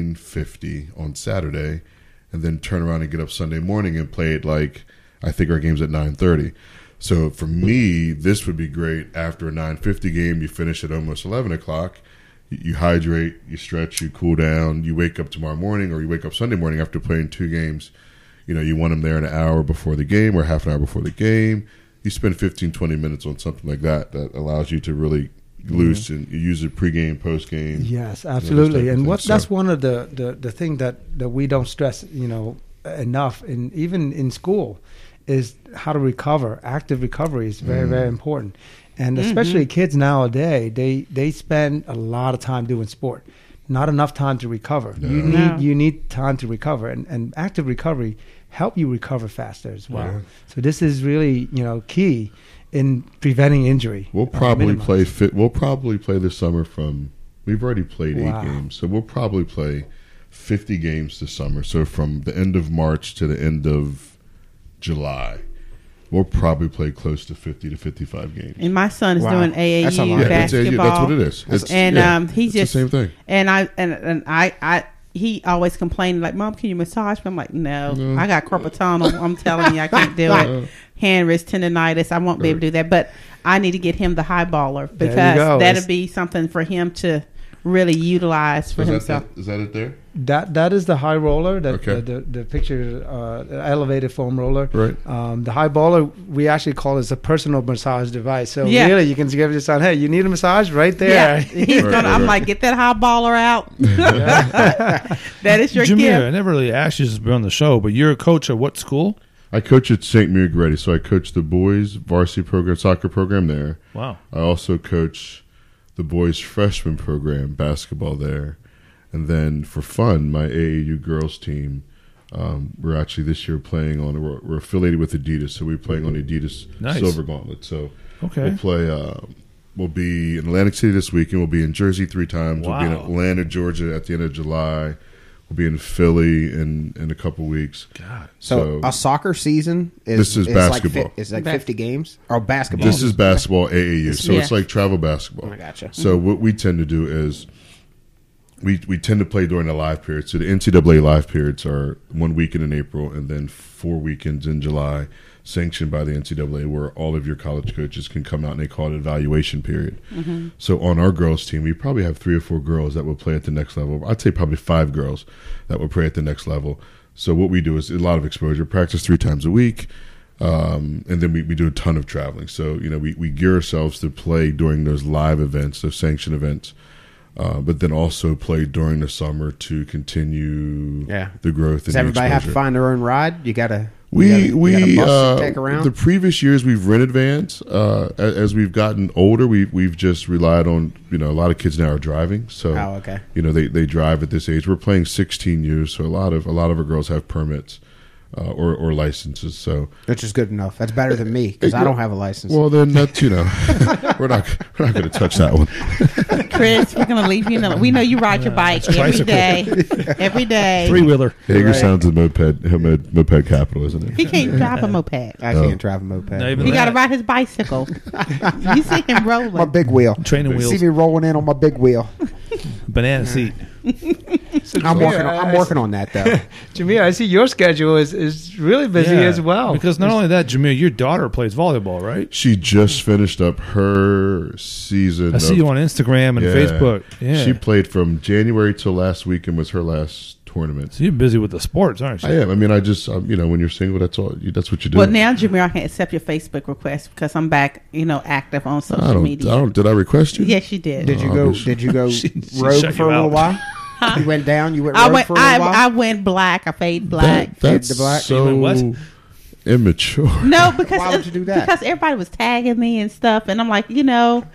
9:50 on Saturday, and then turn around and get up Sunday morning and play it I think our game's at 9:30. So for me, this would be great. After a 9:50 game, you finish at almost 11 o'clock. You hydrate, you stretch, you cool down. You wake up tomorrow morning, or you wake up Sunday morning after playing 2 games. You want them there an hour before the game or half an hour before the game. You spend 15, 20 minutes on something like that allows you to really loose and you use it pregame, postgame. yes, absolutely. And that's So- one of the thing that we don't stress, enough, and even in school, is how to recover. Active recovery is very, very important. And especially kids nowadays, they spend a lot of time doing sport, not enough time to recover. No. You need time to recover, and active recovery help you recover faster as well. Yeah. So this is really key in preventing injury. We'll probably play We'll probably play this summer we've already played Wow. 8 games, so we'll probably play 50 games this summer. So from the end of March to the end of July, we'll probably play close to 50 to 55 games. and my son is Wow. doing That's a AAU lot. Yeah, basketball. that's what it is. It's, He's it's just the same thing. And I he always complained like, "Mom, can you massage me?" I'm like, "No, I got carpal tunnel. I'm telling you, I can't do it. Hand, wrist tendonitis. I won't be able to do that." But I need to get him the high baller There you because go. that'll be something for him to really utilize for himself. Is that it there? That is the high roller. That Okay. the picture, the elevated foam roller. Right. The high baller we actually call it a personal massage device. So Yeah. really, you can give your son, "Hey, you need a massage right Yeah, there." he's Right, gonna. right, I'm right. like, get that high baller out. That is your Jameer, gift. I never really asked you this to be on the show, but you're a coach at what school? I coach at St. Mary Grady, so I coach the boys varsity program, soccer program there. Wow. I also coach the boys freshman program, basketball there. And then for fun, my AAU girls team, we're actually this year playing on, we're affiliated with Adidas, so we're playing on Adidas Nice. Silver Gauntlet. So Okay. we'll play, we'll be in Atlantic City this weekend, we'll be in Jersey 3 times, we'll be in Wow. Atlanta, Georgia at the end of July, we'll be in Philly in a couple weeks. God. So a soccer season is This is basketball. It's like 50 games or basketball. This is basketball AAU, so Yeah. it's like travel basketball. I gotcha. So what we tend to do is we tend to play during the live period. So the NCAA live periods are 1 weekend in April and then 4 weekends in July, sanctioned by the NCAA, where all of your college coaches can come out and they call it evaluation period. So on our girls team, we probably have 3 or 4 girls that will play at the next level. I'd say probably 5 girls that will play at the next level. So what we do is a lot of exposure, practice 3 times a week. And then we do a ton of traveling. So, we gear ourselves to play during those live events, those sanctioned events, but then also play during the summer to continue the growth. Does and everybody the have to exposure. find their own ride? You gotta. We bus to take around. the previous years we've rented vans. As we've gotten older, we've just relied on a lot of kids now are driving. So Oh, okay. they drive at this age. We're playing 16 years, so a lot of our girls have permits. or licenses. So Which is good enough. That's better than me because I don't have a license. well, then that's we're not going to touch that one. Chris, we're gonna leave you alone. We know you ride your bike every day. Every day. 3-wheeler. Hager Right. sounds the moped capital, isn't it? He can't drive a moped. I can't drive a moped. Not even He got to that. ride his bicycle. You see him rolling. My big wheel. Training See wheels. me rolling in on my big wheel. Banana seat. I'm working on that though. Jameer, I see your schedule is really busy Yeah, as well. Because not only that, Jameer, your daughter plays volleyball, right? She just finished up her season. I see you on Instagram and Yeah. Facebook. Yeah. She played from January till last weekend was her last tournament. So you're busy with the sports, aren't you? I am. I mean, I just when you're single, that's what you do. Well, now, Jameer, I can accept your Facebook request because I'm back, active on social media. Did I request you? Yes, you did. Did you go She rogue shut for you a little out. while? You went down. You went I rogue went. for a little while. I went black. I fade black. That's Fade to black? so You went immature. No, because Why would you do that? Because everybody was tagging me and stuff, and I'm like, you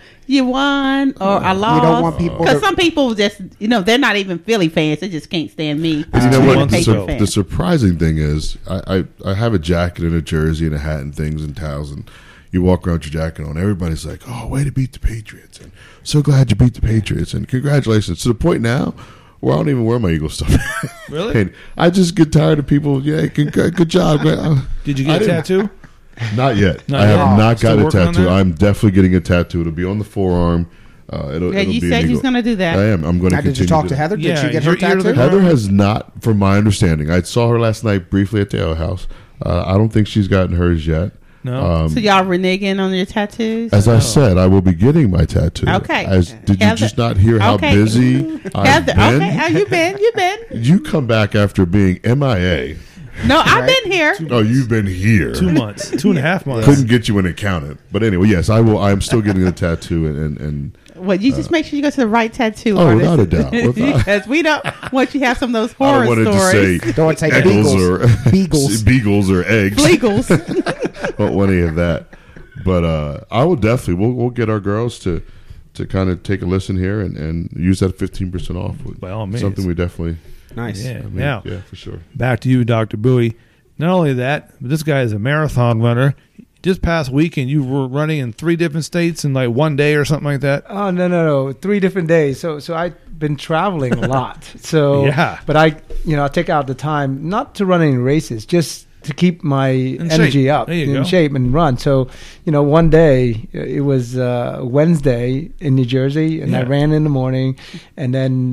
won or I lost. don't want people because to- some people just, they're not even Philly fans. They just can't stand me. And you know being what? a Patriot fan. The surprising thing is, I have a jacket and a jersey and a hat and things and towels, and you walk around with your jacket on. Everybody's like, "Oh, way to beat the Patriots!" and "So glad you beat the Patriots!" and "Congratulations!" To the point now where I don't even wear my Eagle stuff. Really? And I just get tired of people. Yeah, good job. Did you I get a didn't- tattoo? Not yet. Not I yet. have not Still got a working on tattoo. that? I'm definitely getting a tattoo. It'll be on the forearm. It'll you be said an you was eagle. going to do that. I am. I'm going to Now, continue. did you talk to that. Heather? Did Yeah, she get you're- her you're the tattoo? Heather has not, from my understanding. I saw her last night briefly at the Ale House. I don't think she's gotten hers yet. No. So y'all reneging on your tattoos? As I said, I will be getting my tattoo. Okay. Did you Heather- just not hear how okay. busy I've Heather, been? okay, how you been? You been? You come back after being MIA. No, I've been here. Oh, you've been here. 2 months. 2.5 months. Couldn't get you when it counted. But anyway, yes, I will. I'm still getting a tattoo and Well, you just make sure you go to the right tattoo Oh, artist. without a doubt. Without- Because we don't want you to have some of those I horror wanted stories. to say Don't take eagles beagles. or Beagles. beagles or eggs. Legals. Don't want any of that. But I will definitely. We'll get our girls to kind of take a listen here and use that 15% off. By all means. Something we definitely. Nice. Yeah. I mean, Now, yeah, for sure. back to you, Dr. Bowie. Not only that, but this guy is a marathon runner. Just past weekend, you were running in 3 different states in like one day or something like that. Oh no! 3 different days. So I've been traveling a lot. So Yeah. but I take out the time not to run any races, just to keep my In energy shape. up There you in go. shape and run. So one day it was Wednesday in New Jersey, and I Yeah. ran in the morning, and then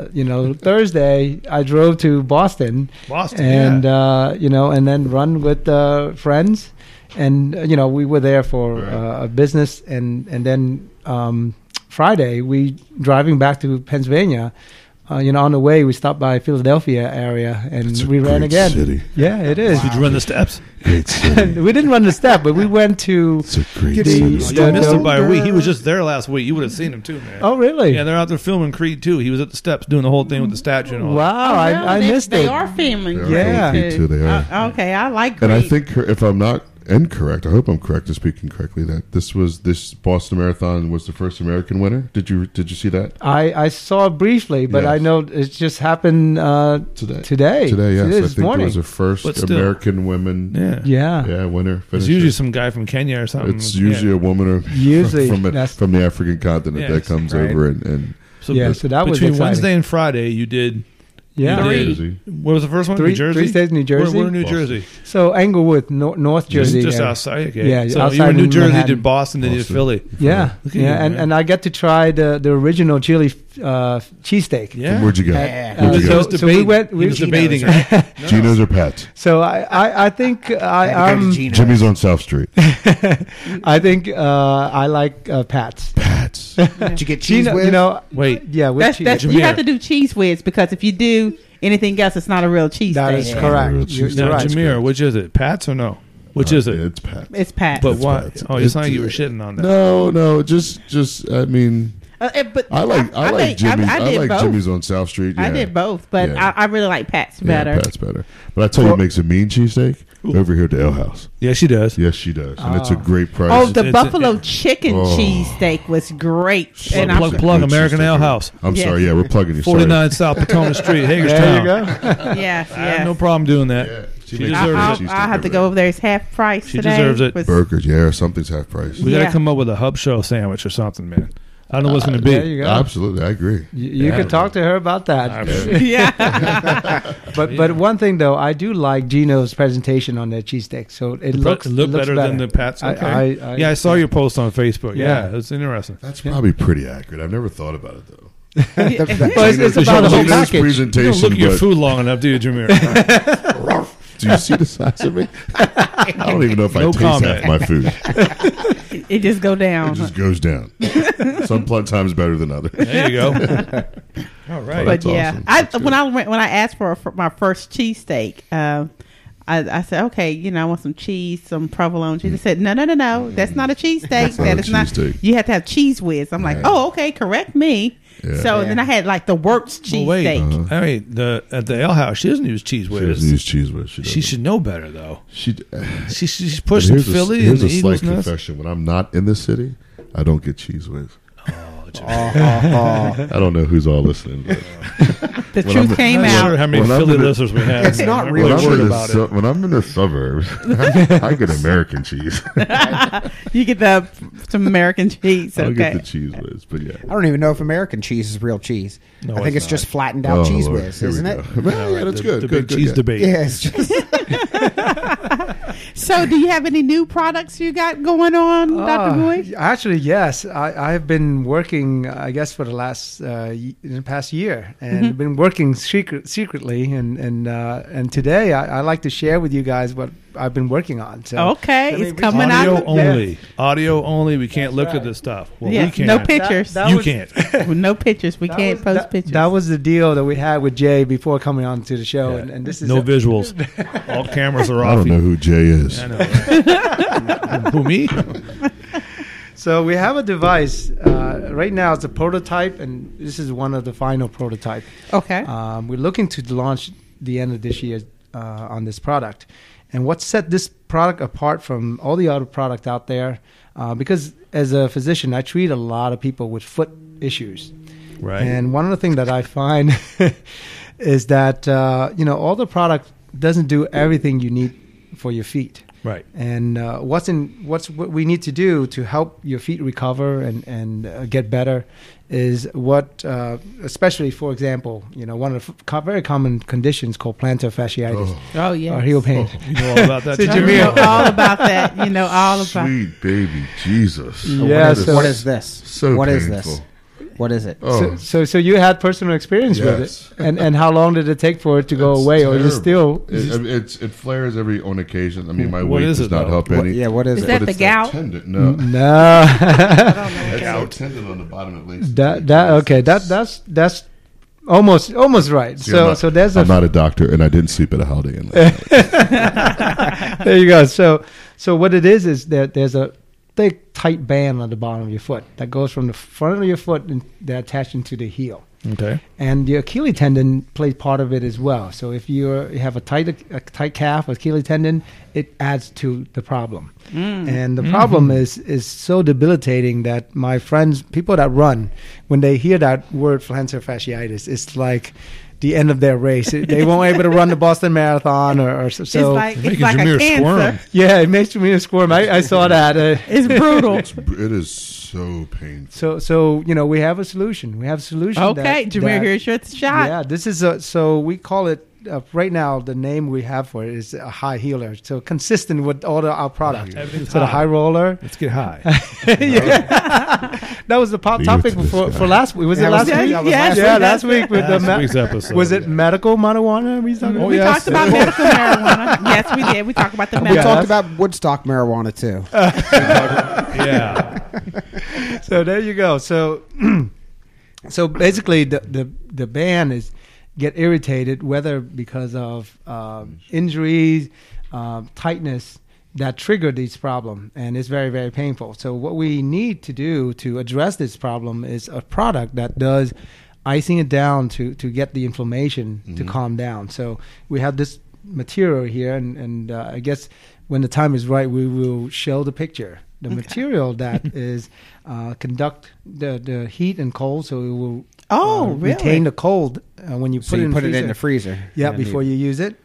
Thursday I drove to Boston. Boston, And then run with friends, and we were there for a business, and then Friday we driving back to Pennsylvania. On the way we stopped by Philadelphia area, and It's a we ran great again. city. Yeah, it is. Did you run the steps? Great city. We didn't run the step, but we went to. It's a great Get city. in. You The- missed the- him by a week. He was just there last week. You would have seen him too, man. Oh, really? Yeah, they're out there filming Creed 2. He was at the steps doing the whole thing with the statue and all that. Wow, Oh, I missed they it. are filming. They are Yeah. filming Creed 2, they are. Okay, I like And I Creed. think, if I'm not incorrect, I hope I'm correct in speaking correctly, that this Boston Marathon was the first American winner. Did you see that I saw it briefly, but Yes. I know it just happened today? today. Today, yes. I This think morning. it was the first But still. American women. Yeah. Yeah. winner. It's finisher. usually some guy from Kenya or something. It's usually a woman or Usually, from that's- the African continent Yes, that comes right. over and So, Yeah, so that was between exciting. Wednesday and Friday, you did. Yeah. you did- Jersey. What was the first one? Three- New Jersey? 3 states, New Jersey. Where in New Boston. Jersey? So Englewood, North Jersey. Just area. outside. Okay. Yeah, So you outside were in New in Jersey, Manhattan. did Boston, then you did Boston. Philly. Yeah, Look at yeah, you, man. and I get to try the original chili cheesesteak. Yeah. Where'd you go? Yeah. Where'd you He go? was so we debating. went. He was debating. Gino's or Pat's? So I think I'm. Jimmy's on South Street. I think I like Pat's. Pat's. Did you get cheese Gino, whiz? Wait. yeah, with That's, cheese. that's, you Jameer. have to do cheese whiz because if you do anything else, it's not a real cheese That steak. is Yeah. correct. Real You're, cheese you're Now, right. Jameer, which is it? Pat's or no? Which is it? It's Pat's. It's Pat. But It's why? Pat's. Oh, you sound like It's- you were shitting on that. No, just. I mean, But I like think- Jimmy's. I I did like both. Jimmy's on South Street. I yeah. did both, but Yeah. I really like Pat's Yeah, better. Pat's better. But I tell you, who makes a mean cheesesteak over here at the Ale House. Yeah, she does. Yes, she does, and it's a great price. Oh, the It's- buffalo chicken Oh. cheese steak was great. And I, Plug American Ale House. I'm Yes. sorry. Yeah, we're plugging you. 49 South Potomac Street, There you Hagerstown. go. yes, I have yes. no problem doing that. Sorry. Yeah. She She makes deserves a it. great cheesesteak I'll have to over go over there. It's half price She today. deserves it. with- Burgers, yeah, something's half price. We got to Yeah. come up with a Hub Show sandwich or something, man. I don't know what's going to be. There you go. Absolutely, I agree. You Yeah. could talk to her about that. Yeah. But one thing though, I do like Gino's presentation on their cheesesteak. So it looks better than the Pat's. Okay. I saw your post on Facebook. Yeah. Yeah, it's interesting. That's probably pretty accurate. I've never thought about it though. Well, it's about the whole Gino's package. You don't presentation, look at your but food long enough, do you, Jameer? do you see the size of me? I don't even know if I No taste comment. half my food. It just go down. It just goes down. Sometimes better than others. There you go. All right. But That's yeah, awesome. That's when I asked for my first cheesesteak, I said, okay, I want some cheese, some provolone cheese. They said, no, that's not a cheesesteak. not That a is not. cheesesteak. You have to have cheese whiz. I'm like, Right. oh, okay, correct me. Yeah. So then I had like the works Well, wait. cheesesteak. I mean, at the Ale House, she doesn't use cheese She whiz. doesn't use cheese whiz. She She doesn't. should know better, though. She, She's pushing Philly and here's the a slight Eagles nuts. confession. When I'm not in the city, I don't get cheese whiz. Oh, I don't know who's all listening. But The When truth I'm- came I'm not out. sure how many When I'm Philly in the- listeners we have. It's not I'm real really when, I'm worried in about the, it. when I'm in the suburbs, I get American cheese. You get some American cheese. I'll get Okay. the cheese whiz, but yeah. I don't even know if American cheese is real cheese. No, I think it's it's just flattened out Oh, cheese Lord. whiz, Here we isn't go. it? Well, yeah, that's good. The good, big cheese yeah. debate. Yeah, it's just So, do you have any new products you got going on, Dr. Boyd? Actually, yes. I have been working, I guess, for the last in the past year, and been working secretly. And today, I like to share with you guys what I've been working on. So Okay, let me it's coming Audio out. only. Audio only. We can't look right. at this stuff. Well, Yeah, we can't. no pictures. That You was- can't. No pictures. We can't post pictures. That was the deal that we had with Jay before coming on to the show, Yeah. and this is No visuals. All cameras are off. I don't know who Jay is. I know. Right? Who, me? So we have a device right now. It's a prototype, and this is one of the final prototype. Okay. We're looking to launch the end of this year on this product. And what set this product apart from all the other product out there, because as a physician, I treat a lot of people with foot issues. Right. And one of the things that I find is that all the product doesn't do everything you need for your feet. Right. And what we need to do to help your feet recover and get better is what, especially for example, one of the very common conditions called plantar fasciitis Oh, yeah. or heel pain. You know all about that. So Tom? You Jameer- know all about that. You know all about. Sweet baby Jesus. Yeah, That is so- what is this? so What is painful. this? What is it? Oh, So you had personal experience Yes. with it, and how long did it take for it to go it's away, or is it still? It flares on occasion. I mean, my What weight is does it, not though? help What, any. yeah, what is Is it? that But the it's gout? tendon. No, No. it's no tendon on the bottom at least. That's almost right. See, I'm So not- there's I'm not a doctor, and I didn't sleep at a Holiday Inn. there you go. So what it is that there's a thick, tight band on the bottom of your foot that goes from the front of your foot and they're attached into the heel. Okay. And the Achilles tendon plays part of it as well. So if you have a tight calf, Achilles tendon, it adds to the problem. And the problem is so debilitating that my friends, people that run, when they hear that word plantar fasciitis, it's like the end of their race. They won't be able to run the Boston Marathon or so. It's like Making a Jameer cancer. squirm. Yeah, it makes me squirm. I saw that. It's brutal. It is so painful. So we have a solution. We have a solution. Okay, Jameer, that, here's your shot. yeah, this is so we call it right now. The name we have for it is a high healer. So consistent with all our products. Everything's So the high roller. Let's get high. That was the pop Be topic with this for guy. last week. Was it That last was- week? that was Yes. Yeah, last week with the Last week's episode. was it medical marijuana? We talking Oh, We yes. talked about medical marijuana. Yes, we did. We talked about the We medical. talked about Woodstock marijuana too. Yeah. So there you go. So so basically the band is get irritated, whether because of injuries, tightness that trigger these problems, and it's very, very painful. So what we need to do to address this problem is a product that does icing it down to get the inflammation to calm down. So we have this material here, and I guess when the time is right, we will show the picture. The material that is conduct the heat and cold, so it will Oh, really? retain the cold when you So you put it in the freezer. Yeah, before you use it.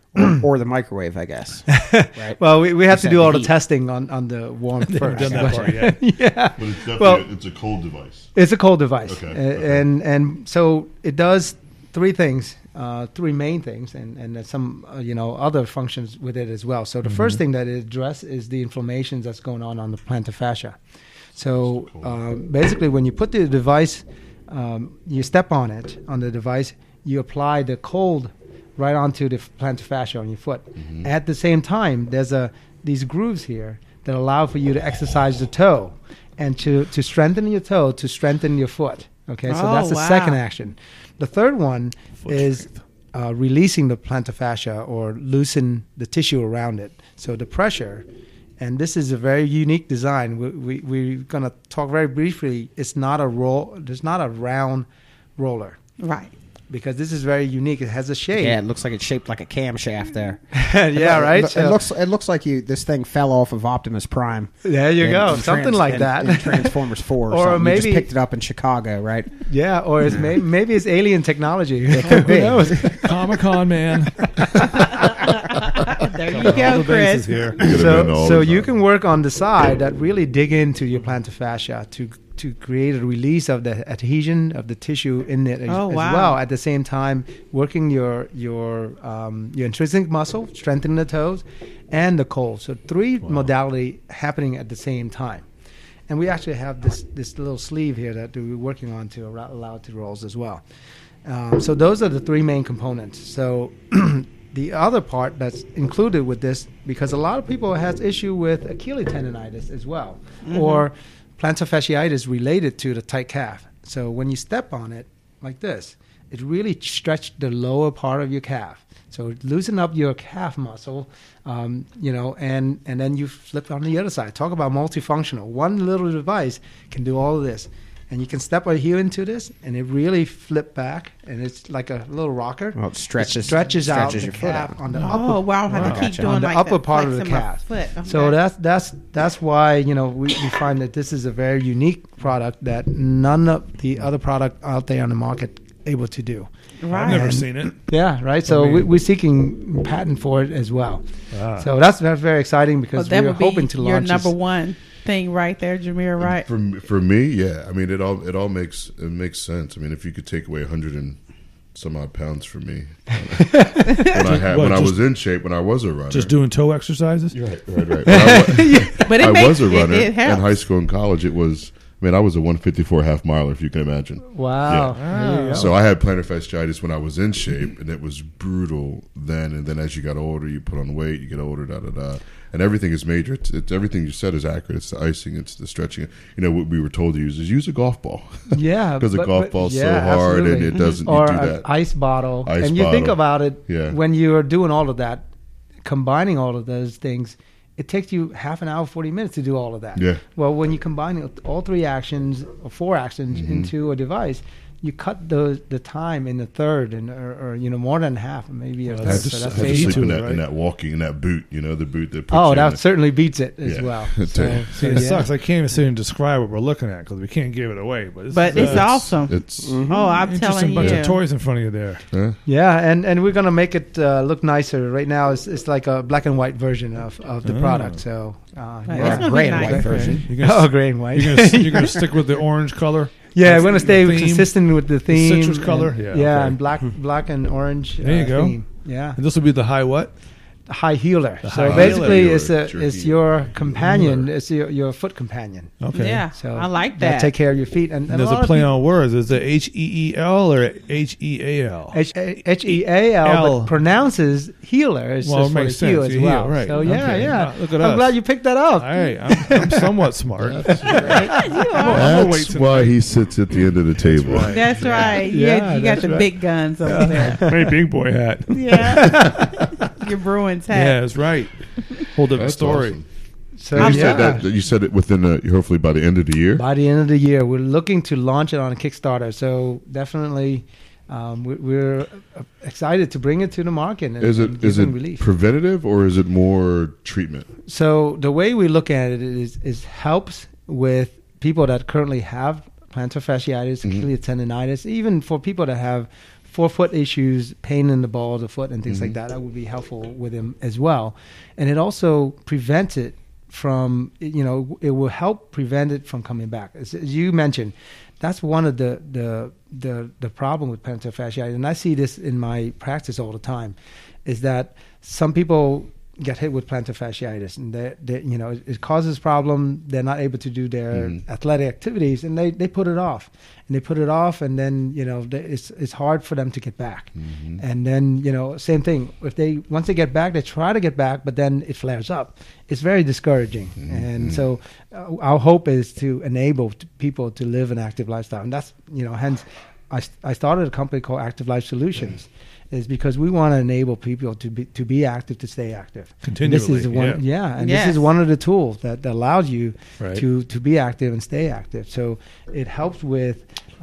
or the microwave, I guess. Right? Well, we have to said do the all the heat. testing on the warm Haven't first. done that part yet. Yeah. But it's definitely Well- it's a cold device. It's a cold device, Okay. and so it does three things, three main things, and there's some other functions with it as well. So the first thing that it addresses is the inflammation that's going on the plantar fascia. So basically, when you put the device, you step on it on the device, you apply the cold right onto the plantar fascia on your foot. At the same time, there's these grooves here that allow for you to exercise the toe and to strengthen your toe, to strengthen your foot. Okay, so Oh, that's the wow. second action. The third one Foot is strength. releasing the plantar fascia or loosen the tissue around it. So the pressure, and this is a very unique design. We're going to talk very briefly. It's not a roll. There's not a round roller Right. because this is very unique. It has a shape. Yeah, it looks like it's shaped like a camshaft there. Yeah, right. It looks like this thing fell off of Optimus Prime. There you in- go. in Something Trans- like in- that. in Transformers 4 or, Or something. You just maybe- picked it up in Chicago, right? Yeah, or it's maybe it's alien technology. It could be. Who knows? Comic-Con, man. There you All go, the bases Chris. here. Could have been all So the you time. can work on the side that really dig into your plantar fascia to create a release of the adhesion of the tissue in it as Oh, wow. well. At the same time, working your intrinsic muscle, strengthening the toes, and the cold. So three modality happening at the same time. And we actually have this little sleeve here that we're working on to allow it to rolls as well. So those are the three main components. So the other part that's included with this, because a lot of people has issue with Achilles tendonitis as well, or plantar fasciitis related to the tight calf. So when you step on it like this, it really stretched the lower part of your calf. So loosen up your calf muscle, and then you flip on the other side. Talk about multifunctional. One little device can do all of this. And you can step right here into this, and it really flip back, and it's like a little rocker. Well, it stretches out your the foot calf out. on the Oh upper. wow! I have to keep Gotcha. doing On the like upper that, part of the flexing my calf. foot. So Okay. that's why we find that this is a very unique product that none of the other product out there on the market able to do. right. I've never seen it. Yeah, right. So we're seeking patent for it as well. Ah. So that's very exciting Well, because that we're would be hoping to your launch number this. one thing right there, Jameer. Right? For me, yeah. I mean, it all makes sense. I mean, if you could take away 100 and some odd pounds from me, when I was in shape, when I was a runner, Just doing toe exercises? right. When I But it I makes, was a runner It in helps. high school and college. It was. I mean, I was a 154 half miler, if you can imagine. Wow. Yeah. There you go. So I had plantar fasciitis when I was in shape, and it was brutal then. And then as you got older, you put on weight, you get older, and everything is major. It's everything you said is accurate. It's the icing, it's the stretching. You know what we were told to use is use a golf ball Yeah, because a but- golf but- ball's yeah, so hard absolutely. and it doesn't. Or You do an that. ice bottle. Ice and you think bottle. about it, Yeah. when you're doing all of that, combining all of those things, it takes you half an hour, 40 minutes to do all of that. Yeah. Well, when you combine all three actions or four actions Mm-hmm. into a device, you cut the time in a third or more than half, maybe a Well, third. that's So just- that's I had to phase sleep to in it, that, right? in that walking, in that boot, the boot that puts oh, you in that it. certainly beats it as Yeah. well. See, It sucks. I can't even sit and describe what we're looking at because we can't give it away. But, But it's awesome. It's Oh, I'm interesting telling bunch you. of toys in front of you there. Yeah, and we're gonna make it look nicer. Right now, it's like a black and white version of the Oh. product. So, Right, yeah. that's gonna gray be and nice. white version. You're gonna, Oh, gray and white. you're gonna stick with the orange color. Yeah, That's we're gonna the stay theme? consistent with the theme. citrus color? and- Yeah, yeah, okay. and black and orange. There you go. Theme. Yeah, And this will be the high what? high healer. The So high basically, healer. it's your companion. It's your foot companion. Okay. Yeah, So I like that'll that. take care of your feet. And And there's lot a of play people- on words. Is it HEEL or HEAL? H-E-A-L, L. but pronounces healer. It's Well, just it for the makes heel sense. as You well. heal, right. So yeah, Okay. yeah. Look at I'm us. glad you picked that up. All right, I'm somewhat smart. You are. That's why he sits at the end of the table. right. That's right. Yeah, You got that's the right. big guns over there. Very big boy hat. Yeah. Your Bruins hat. Yeah, that's right. Hold up the That's story. awesome. So And you yeah. said that you said it within hopefully by the end of the year. By the end of the year, we're looking to launch it on a Kickstarter. So definitely, we're excited to bring it to the market. And, Is and it give is it them relief. preventative or is it more treatment? So the way we look at it is helps with people that currently have plantar fasciitis, Mhm. Achilles tendonitis, even for people that have forefoot issues, pain in the ball of the foot and things like that would be helpful with him as well. And it also prevents it from, it will help prevent it from coming back. As you mentioned, that's one of the problem with plantar fasciitis, and I see this in my practice all the time, is that some people get hit with plantar fasciitis, and it causes problem. They're not able to do their athletic activities, and they put it off, and then it's hard for them to get back. And then same thing. Once they get back, they try to get back, but then it flares up. It's very discouraging, and so our hope is to enable people to live an active lifestyle, and that's hence I started a company called Active Life Solutions. Is because we want to enable people to be active, to stay active continually. This is one, this is one of the tools that allows you to be active and stay active. So it helps with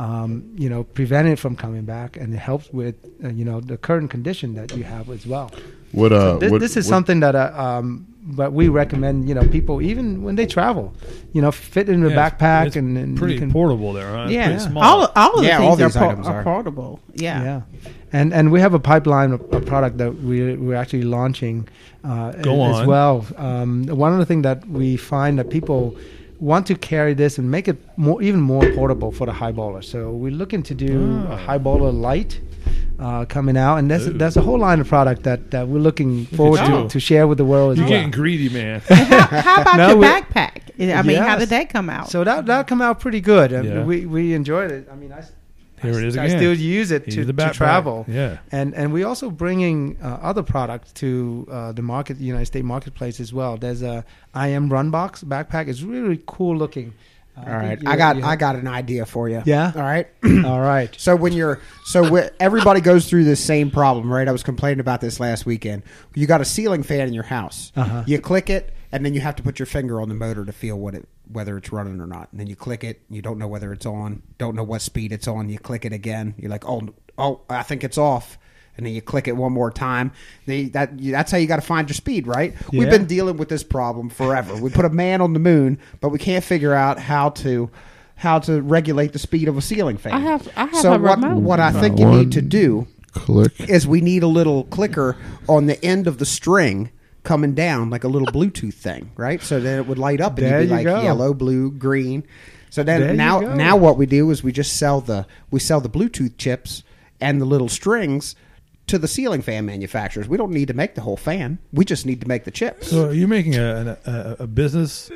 prevent it from coming back, and it helps with the current condition that you have as well. This is something that but we recommend people, even when they travel, fit in the backpack, it's and pretty portable there, huh? Yeah, Pretty small. all of the all things these items are portable. Yeah. And we have a pipeline of product that we're actually launching as well. One of the things that we find that people want to carry this and make it even more portable for the high baller. So we're looking to do a high baller light coming out, and there's a whole line of product that we're looking forward to share with the world as You're well. getting greedy, man. How about your backpack? I mean, how did that come out? So that come out pretty good. Yeah. We enjoyed it. I mean, Here it is I again. still use it to travel. Yeah. And we also bringing other products to the United States marketplace as well. There's a IM Run Box backpack. It's really cool looking. All right, I got an idea for you. Yeah. All right. All right. So everybody goes through this same problem, right? I was complaining about this last weekend. You got a ceiling fan in your house. You click it, and then you have to put your finger on the motor to feel whether it's running or not. And then you click it, you don't know whether it's on, don't know what speed it's on. You click it again. You're like, oh, I think it's off. And then you click it one more time. That's how you got to find your speed, right? Yeah. We've been dealing with this problem forever. We put a man on the moon, but we can't figure out how to regulate the speed of a ceiling fan. I have so a remote. What I think you need to do is we need a little clicker on the end of the string coming down, like a little Bluetooth thing, right? So then it would light up, and you'd be like yellow, blue, green. So then now what we do is we just sell the Bluetooth chips and the little strings to the ceiling fan manufacturers. We don't need to make the whole fan. We just need to make the chips. So you're making a business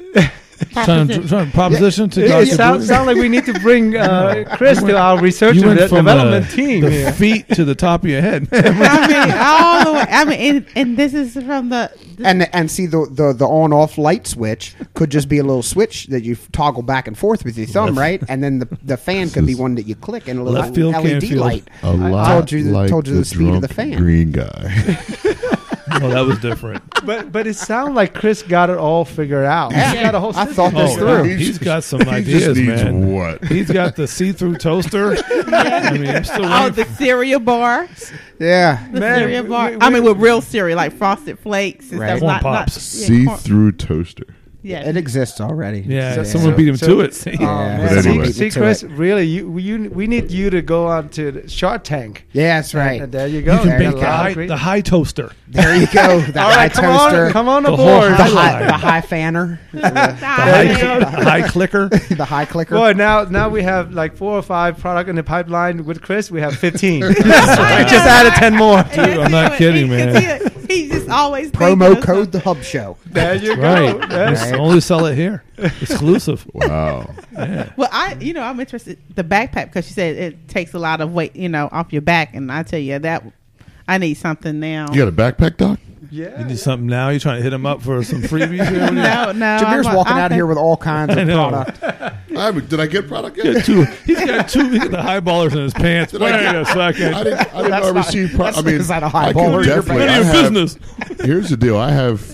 proposition to it sounds like we need to bring Chris to our research and development team. The feet to the top of your head. I mean, all the way. I mean, and this is from the and see the on off light switch could just be a little switch that you toggle back and forth with your thumb, right? And then the fan could be one that you click and a little LED light. Told you the speed of the fan. Green guy. Oh, that was different. But it sounds like Chris got it all figured out. Yeah. He's got a whole system. I thought this through. He's got some ideas, man. What? He's got the see-through toaster. I mean, I'm still waiting the cereal bar. Yeah. The cereal bar. I mean, with real cereal, like Frosted Flakes. And Right. stuff. Corn Pops. See-through toaster. Yeah. It exists already. Yeah, someone beat him to it. See? But anyway. See, Chris, really, we need you to go on to Shark Tank. Yeah, that's right. And there you go. You can There bake the high toaster. There you go. The all high right, toaster. come on The aboard. whole The high fanner. The high clicker. The high clicker. Boy, now we have like 4 or 5 product in the pipeline. With Chris, we have 15. We just added 10 more. Dude, I'm not kidding, man. He's just always Promo code the Hub Show. There you go. Right. That's- Only sell it here. Exclusive. Wow. Yeah. Well, I'm interested the backpack because she said it takes a lot of weight, off your back, and I tell you that I need something now. You got a backpack, Doc? Yeah. You need something now? You trying to hit him up for some freebies here? No. Jameer's walking out here with all kinds of know. product. Did I get product yet? He's got the high ballers in his pants. Wait a second. I didn't know I received product. I mean, is that a high I baller? could definitely. None of your business. Here's the deal. I have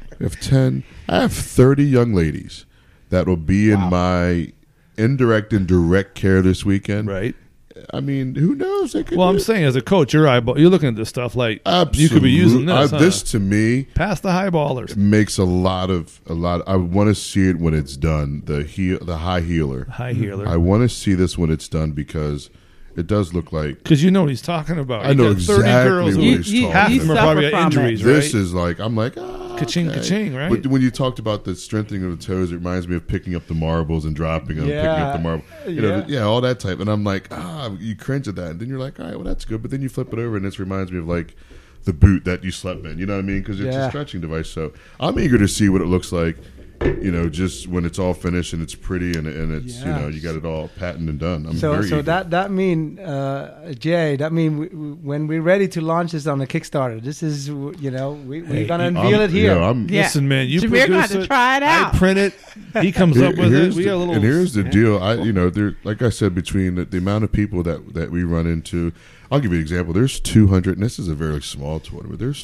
10. I have 30 young ladies that will be in my indirect and direct care this weekend. Right. I mean, who knows? They could Well, do I'm it. saying as a coach, you're looking at this stuff like Absolutely. you could be using this. This to me Pass the high ballers. makes a lot. I want to see it when it's done. The high healer. High healer. I want to see this when it's done because it does look like. Because you know what he's talking about. I know got 30 exactly girls what who- he's talking half of them are about. probably suffer got from injuries, This right? is like, I'm like, Ka-ching, ka-ching, right? But when you talked about the strengthening of the toes, it reminds me of picking up the marbles and dropping them, picking up the marble. All that type. And I'm like, you cringe at that. And then you're like, all right, well, that's good. But then you flip it over, and this reminds me of like the boot that you slept in. You know what I mean? Because it's a stretching device. So I'm eager to see what it looks like. Just when it's all finished and it's pretty and it's you got it all patented and done. I'm very eager. that mean Jay, that mean when we're ready to launch this on the Kickstarter, this is we're gonna unveil it here. Listen, man, you Jameer produce got to try it out. I print it. He comes up with it. We got a little. And here's the deal. There, like I said, between the amount of people that we run into. I'll give you an example. There's 200, and this is a very small tournament. There's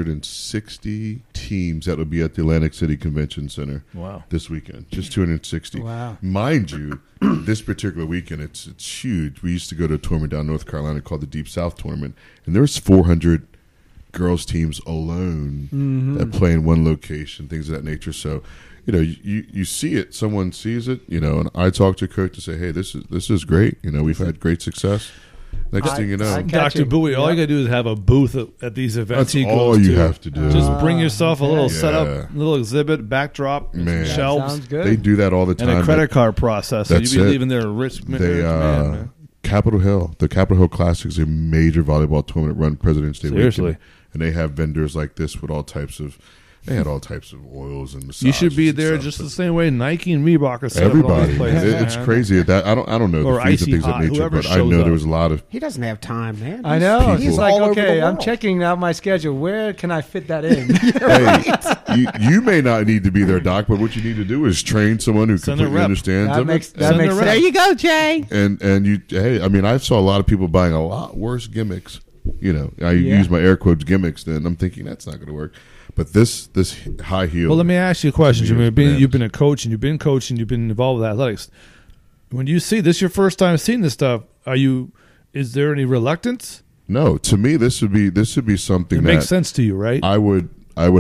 260 teams that will be at the Atlantic City Convention Center this weekend. Just 260. Wow. Mind you, this particular weekend, it's huge. We used to go to a tournament down in North Carolina called the Deep South Tournament, and there's 400 girls teams alone that play in one location, things of that nature. So, you see it, someone sees it, and I talk to a coach and say, hey, this is great. We've had great success. Next thing you know, Dr. Bowie, all you got to do is have a booth at these events. That's all you have to do. Just bring yourself a little setup, little exhibit, backdrop, Man. shelves, Sounds good. They do that all the time. and a credit card process. So you'd That's be it. leaving there rich. Man. Capitol Hill, the Capitol Hill Classic is a major volleyball tournament run President's Day Seriously. weekend, and they have vendors like this with all types of. They had all types of oils and massages. You should be and there stuff, just but the same way Nike and Reebok are set up at all everybody. these places. It's man. crazy. That I don't know Or the fees Icy and things of Hot, that nature, whoever but I shows know up. there was a lot of. He doesn't have time, man. I know. people. He's like, all over the okay, I'm world. checking out my schedule. Where can I fit that in? Hey, you may not need to be their doc, but what you need to do is train someone who Send a completely rep. understands That them. makes Send sense. a rep. There you go, Jay. And you, hey, I mean, I saw a lot of people buying a lot worse gimmicks. I use my air quotes gimmicks. Then I'm thinking that's not going to work. But this high heel. Well, let me ask you a question, to me Jimmy. is bananas. You've been a coach, and you've been coaching, you've been involved with athletics. When you see this, your first time seeing this stuff, is there any reluctance? No, to me, this would be something It that makes sense to you, right? I would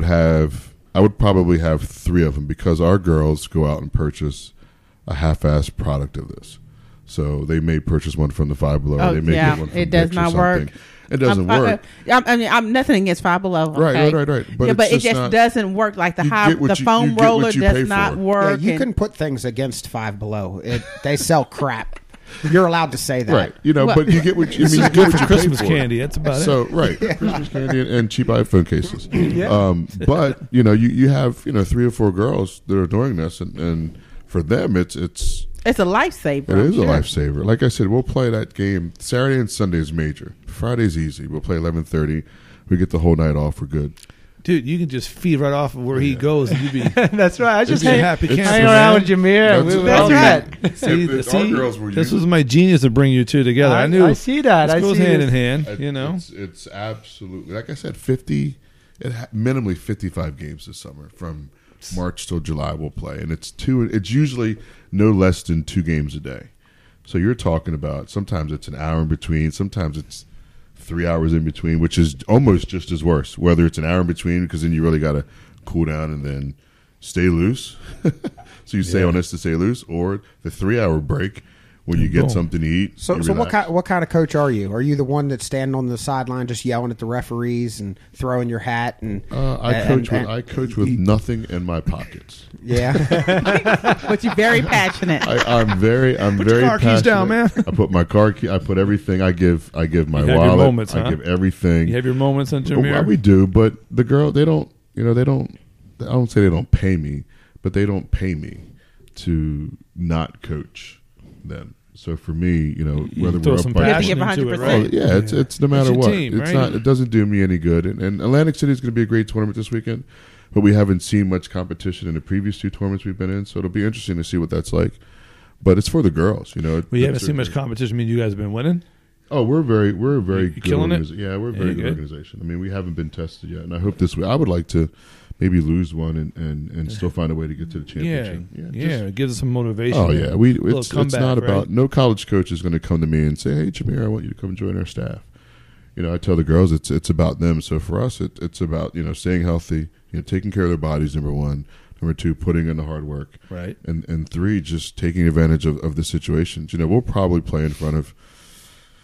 probably have 3 of them because our girls go out and purchase a half-ass product of this. So they may purchase one from the Five Below. Oh, they may yeah. get one from It does Dick's or not work. something. It doesn't work. I'm nothing against Five Below. Okay? Right. But, But it it's just not, doesn't work. Like the You high, get what the you- foam you get what roller you pay does not for. Yeah, work. you and- can put things against Five Below. They sell crap. You're allowed to say that. right. Well- But you get what you This mean. is You get good what for you pay Christmas for. candy. That's about So it. right, Christmas candy and cheap iPhone cases. But you have 3 or 4 girls that are doing this, and for them it's It's a lifesaver. it is I'm a sure. lifesaver. Like I said, we'll play that game Saturday and Sunday is major. Friday's easy. We'll play 11:30. We get the whole night off. We're good. Dude, you can just feed right off of where he goes, and you'd be That's right. I just be a hang happy camper, hang around with man. Jameer. We That's all right. met. See, If our girls were this you- was my genius to bring you two together. I knew I see that. this I goes see hand this. in hand. It's absolutely like I said. 50, minimally 55 games this summer from March till July. We'll play, and it's usually no less than 2 games a day. So you're talking about sometimes it's an hour in between, sometimes it's 3 hours in between, which is almost just as worse. Whether it's an hour in between, because then you really got to cool down and then stay loose. So you stay on this to stay loose, or the 3-hour break when you get Boom. something to eat. So you what relax. kind of coach are you? Are you the one that's standing on the sideline just yelling at the referees and throwing your hat and I coach with nothing in my pockets. yeah. But you're very passionate. I'm very your car keys passionate. down, man. I put my car key. I put everything. I give my You have your wallet. moments, I huh? give everything. You have your moments on Well, Jameer. we do, but the girl, they don't. I don't say they don't pay me, but they don't pay me to not coach them. So for me, whether throw we're some up by passion give into it, 100%. Oh, right? yeah, it's no matter your what. team, It's right? not. It doesn't do me any good. And Atlantic City is going to be a great tournament this weekend, but we haven't seen much competition in the previous 2 tournaments we've been in, so it'll be interesting to see what that's like. But it's for the girls, We haven't seen much competition. I mean, you guys have been winning. Oh, we're a very You good killing it? Yeah, we're a very good good? organization. I mean, we haven't been tested yet, and I hope this way. I would like to maybe lose one and still find a way to get to the championship. It gives us some motivation. Oh yeah, Little it's comeback, not right? about no college coach is going to come to me and say, "Hey, Jameer, I want you to come join our staff." I tell the girls it's about them. So for us, it's about staying healthy, taking care of their bodies. Number 1, number 2, putting in the hard work, Right. and 3, just taking advantage of the situations. We'll probably play in front of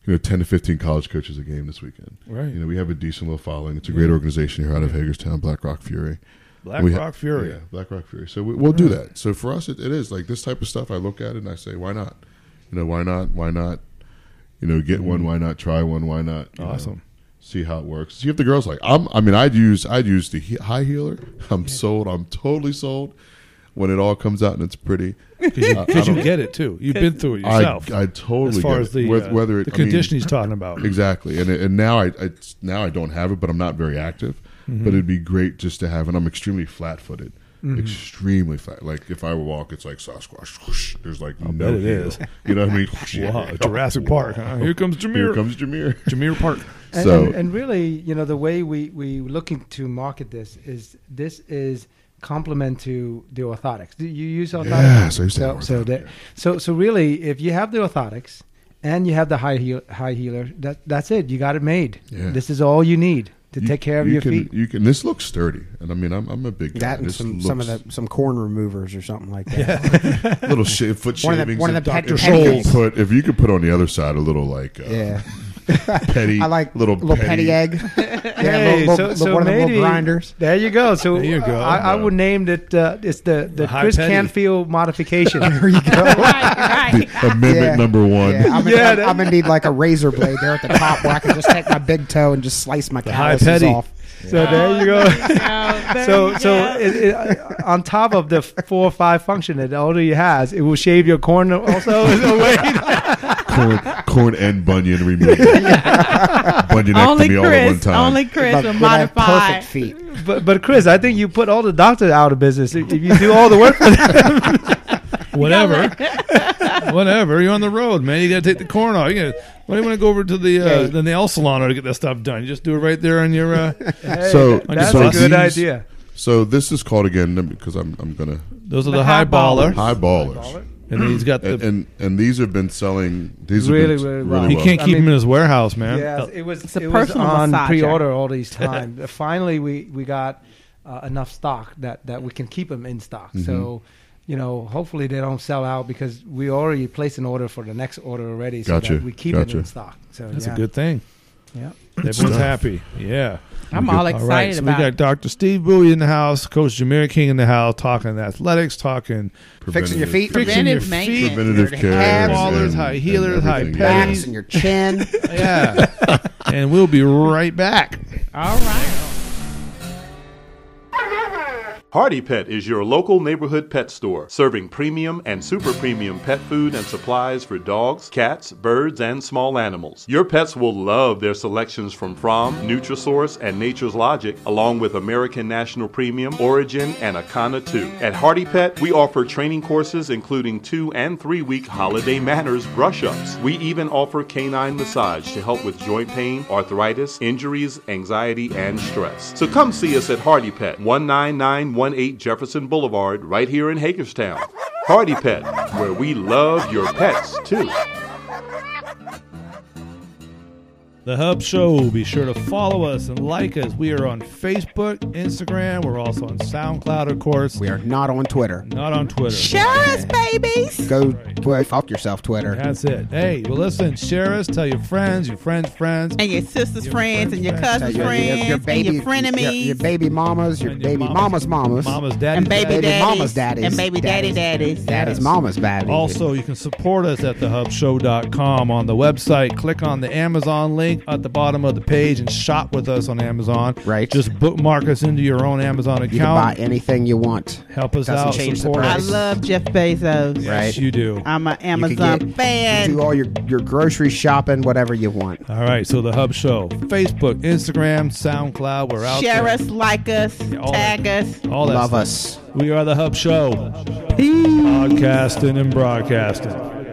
10 to 15 college coaches a game this weekend. Right. We have a decent little following. It's a great organization here out of Hagerstown, Black Rock Fury. Black Rock Fury. Yeah, Black Rock Fury. So we'll do that. So for us, it is like this type of stuff. I look at it and I say, why not? Why not? Why not? Get one. Why not try one? Why not? Awesome. See how it works. See if the girls like. I'd use the high healer. I'm sold. I'm totally sold. When it all comes out and it's pretty, because you get it too. You've been through it yourself. I totally as far get as it. the whether the condition he's talking about. Exactly, and now I don't have it, but I'm not very active. But it'd be great just to have it. I'm extremely flat-footed, extremely flat. Like if I walk, it's like Sasquatch. Whoosh, there's like I'll no bet it heel. is. You know what I mean? Wow, Jurassic Park. Huh? Here comes Jameer. Here comes Jameer. Jameer Park. And really, the way we looking to market this is complement to the orthotics. Do you use orthotics? Yes, I used to have orthotics. So really, if you have the orthotics and you have the high healer, that's it. You got it made. Yeah. This is all you need to take care of your feet. You can. This looks sturdy, and I'm a big guy. That and This some corn removers or something like that. little foot shavings. One of the Dr. petty Scholl's. If you could put on the other side a little like petty. I like little petty egg. Hey, one so of the maybe little grinders. There you go. So there you go. I would name it. It's the Chris petty. Canfield modification. There you go. Right. Amendment number 1. Yeah, I'm gonna need like a razor blade there at the top where I can just take my big toe and just slice my calluses petty. off. So there you go. So on top of the 4 or 5 function that it already has, it will shave your corn also. corn and bunion removal. Bunionectomy all at one time. Only Chris will But modify. perfect feet. But Chris, I think you put all the doctors out of business if you do all the work for them. Whatever. You're on the road, man. You got to take the corn off. Why do you want to go over to the nail salon to get that stuff done? You just do it right there on your. That's so a good idea. So this is called again because I'm gonna. Those are the high ballers. High ballers. And then he's got the. And these have been selling. These Really, have been really really well. He well. can't keep them in his warehouse, man. Yeah, it was It's a it was personal on massager. pre-order all these time. Finally, we got enough stock that we can keep them in stock. So, hopefully they don't sell out because we already placed an order for the next order already. So Gotcha. that we keep it in stock. So That's a good thing. Yeah. Everyone's happy. Yeah. I'm all All right, excited so about we it. got Dr. Steve Bowie in the house, Coach Jameer King in the house, talking athletics, talking Fixing your feet, fixing your Preventive feet, maintenance. Preventative care. Abs ballers, and- high healers, and high everything. petties. backs, and your chin. Yeah. And we'll be right back. All right. Hardy Pet is your local neighborhood pet store, serving premium and super premium pet food and supplies for dogs, cats, birds, and small animals. Your pets will love their selections from Fromm, Nutrisource, and Nature's Logic, along with American National Premium, Origin, and Akana 2. At Hardy Pet, we offer training courses including 2 and 3 week holiday manners brush-ups. We even offer canine massage to help with joint pain, arthritis, injuries, anxiety, and stress. So come see us at Hardy Pet, 19918 Jefferson Boulevard, right here in Hagerstown. Hardy Pet, where we love your pets too. The Hub Show. Be sure to follow us and like us. We are on Facebook, Instagram. We're also on SoundCloud, of course. We are not on Twitter. Not on Twitter. Share us, babies. Go fuck yourself, Twitter. That's it. Hey, well, listen, share us. Tell your friends, friends. And your sister's Your friends and your friends' cousin's Your friends baby, and your frenemies. your baby mamas, your And your baby mamas. mamas, Mama's daddy. and baby baby daddies. mama's daddies, And baby daddies. daddy's Yes. mama's daddy. Also, you can support us at thehubshow.com on the website. Click on the Amazon link at the bottom of the page and shop with us on Amazon. Right. Just bookmark us into your own Amazon you can buy account. anything you want. Help us Doesn't out. change the Support I price. us. love Jeff Bezos. Yes, Right. you do. I'm an You Amazon can fan. do all your grocery shopping, whatever you want. All right, so the Hub Show. Facebook, Instagram, SoundCloud. We're out Share there. us, like us, all tag that. us. All that Love stuff. us. We are the Hub Show. Podcasting and broadcasting.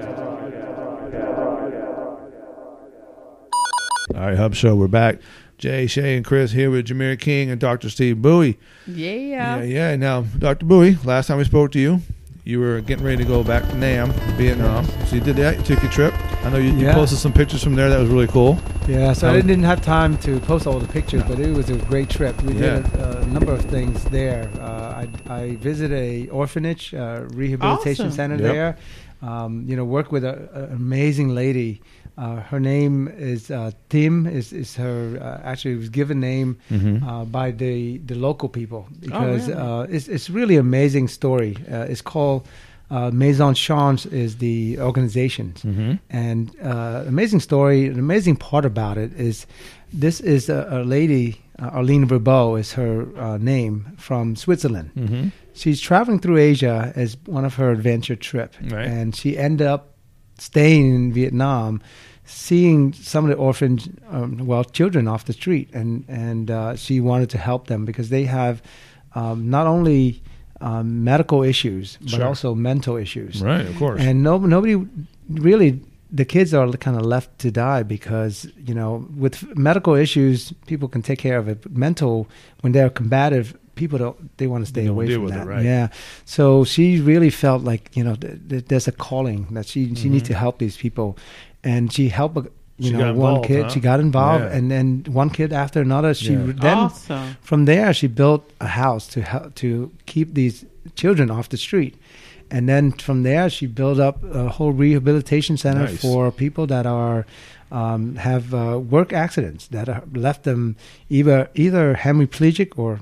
All right, Hub Show, we're back. Jay, Shay, and Chris here with Jameer King and Dr. Steve Bowie. Yeah. Yeah. Now, Dr. Bowie, last time we spoke to you, you were getting ready to go back to Nam, Vietnam. So you did that. You took your trip. I know you Yeah. posted some pictures from there. That was really cool. Yeah, so How- I didn't have time to post all the pictures, but it was a great trip. We Yeah. did a number of things there. I visit a orphanage rehabilitation Awesome. center Yep. there. Work with an amazing lady. Her name is Tim. Is her actually was given name by the local people because it's really amazing story. It's called Maison Chance is the organization, and amazing story. An amazing part about it is this is a lady. Arlene Verbeau is her name, from Switzerland. She's traveling through Asia as one of her adventure trip, Right. and she ended up staying in Vietnam, seeing some of the orphan children off the street, and she wanted to help them because they have not only medical issues but Sure. also mental issues. Right, of course. And nobody really, the kids are kind of left to die because, with medical issues, people can take care of it. But mental, when they're combative, they want to stay They don't away deal from with it, that. right. Yeah. So she really felt like, there's a calling that she needs to help these people. And she helped, She got one involved, kid, huh? she got involved, Yeah. and then one kid after another. She Yeah. then Awesome. from there she built a house to keep these children off the street. And then from there, she built up a whole rehabilitation center Nice. for people that are have work accidents that are left them either hemiplegic or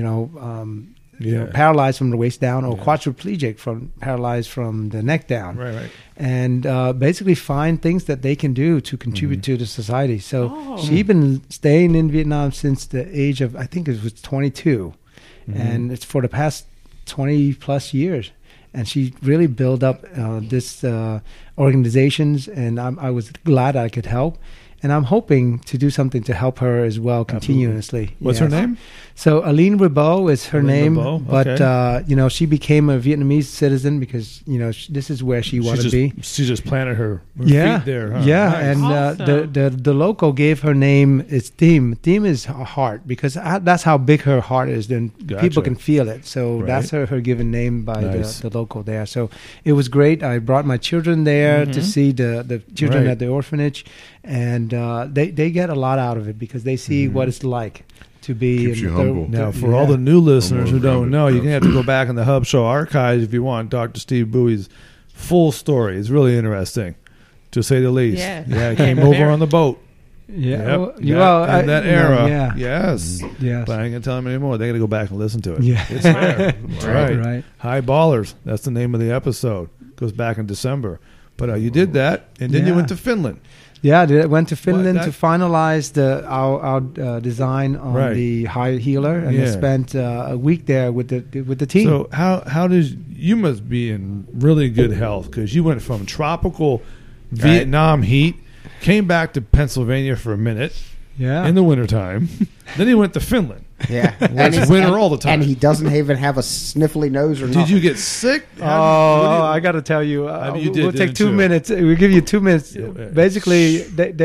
paralyzed from the waist down, or quadriplegic from paralyzed from the neck down. Right. And basically find things that they can do to contribute to the society. So Oh. she's been staying in Vietnam since the age of, I think it was 22, and it's for the past 20 plus years. And she really built up this organizations, and I was glad I could help. And I'm hoping to do something to help her as well continuously. What's her Yes. name? So Aline Verbeau is her Aline name, Verbeau, but okay. she became a Vietnamese citizen because this is where she wanted to be. She just planted her Yeah, feet there. Huh? yeah, Nice. and Awesome. the local gave her name is Theme. Theme is her heart because that's how big her heart is. Then Gotcha. people can feel it. So Right. that's her given name by Nice. the local there. So it was great. I brought my children there to see the children Right. at the orphanage, and they get a lot out of it because they see what it's like to be Keeps in you the humble. Now, for all the new listeners who don't know, you're going to have to go back in the Hub Show archives if you want Dr. Steve Bowie's full story. It's really interesting, to say the least. Yes. Yeah, he came over Very. on the boat. Yeah, Yep. In that era. yeah, Yes. yes. But I ain't going to tell them anymore. They got to go back and listen to it. Yeah. It's there. That's right. Right. High Ballers. That's the name of the episode. Goes back in December. But you did that, and then you Yeah. went to Finland. Yeah, I went to Finland that- to finalize our design on Right. the high healer, and I Yeah. spent a week there with the team. So how did you must be in really good health because you went from tropical Vietnam heat, came back to Pennsylvania for a minute yeah, in the wintertime, then he went to Finland. Yeah, It's winter all the time. and he doesn't even have a sniffly nose or Did nothing. you get sick? I got to tell you, I mean, you did, we'll take didn't 2 you? minutes. We'll give you 2 minutes. Yeah. Basically,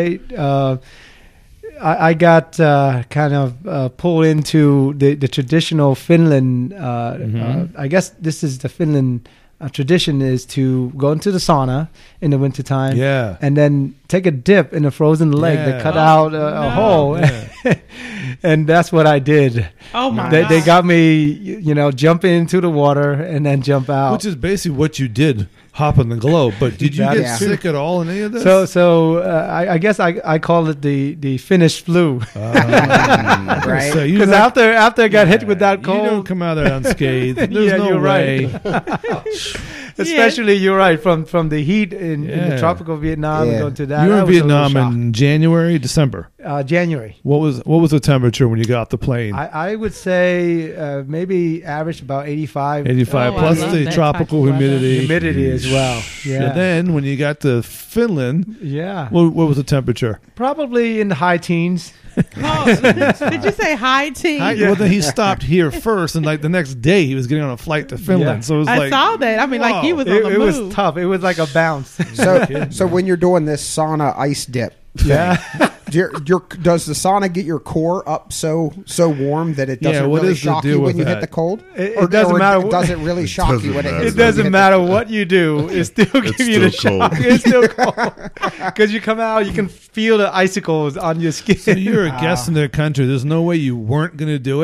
I got kind of pulled into the traditional Finland. I guess this is the Finland tradition is to go into the sauna in the wintertime. Yeah. And then take a dip in a frozen lake Yeah. that cut out a hole. Yeah. And that's what I did. Oh my They God. got me, jump into the water and then jump out. Which is basically what you did, hop on the globe. But did you get Yeah. sick at all in any of this? I guess I call it the Finnish flu. Right? So you Because like- after I got hit with that You don't cold, come out of there unscathed. There's Yeah, no you're way. right. especially you're right from the heat in the Yeah. tropical Vietnam, Yeah. going to that. You were that in was a little Vietnam in January, December. shock. January. What was the temperature when you got off the plane? I would say maybe average about 85. 85 Oh, I plus love the that tropical type of weather. humidity. Humidity as well. Yeah. And then when you got to Finland, Yeah. what was the temperature? Probably in the high teens. Oh, did you say high teen? Well, then he stopped here first, and like the next day he was getting on a flight to Finland. Yeah. So it was I like saw that. I mean, like he was on It, the it move. was tough. It was like a bounce. So when you're doing this sauna ice dip, yeah. does the sauna get your core up so warm that it doesn't what really is the shock deal you when with you that? hit the cold? It doesn't matter. Does it really shock you when it doesn't hits? It doesn't when you hit matter what you do. It still gives you the still shock. cold. It's still cold. Because you come out, you can feel the icicles on your skin. so you're a guest in their country. There's no way you weren't going to do it.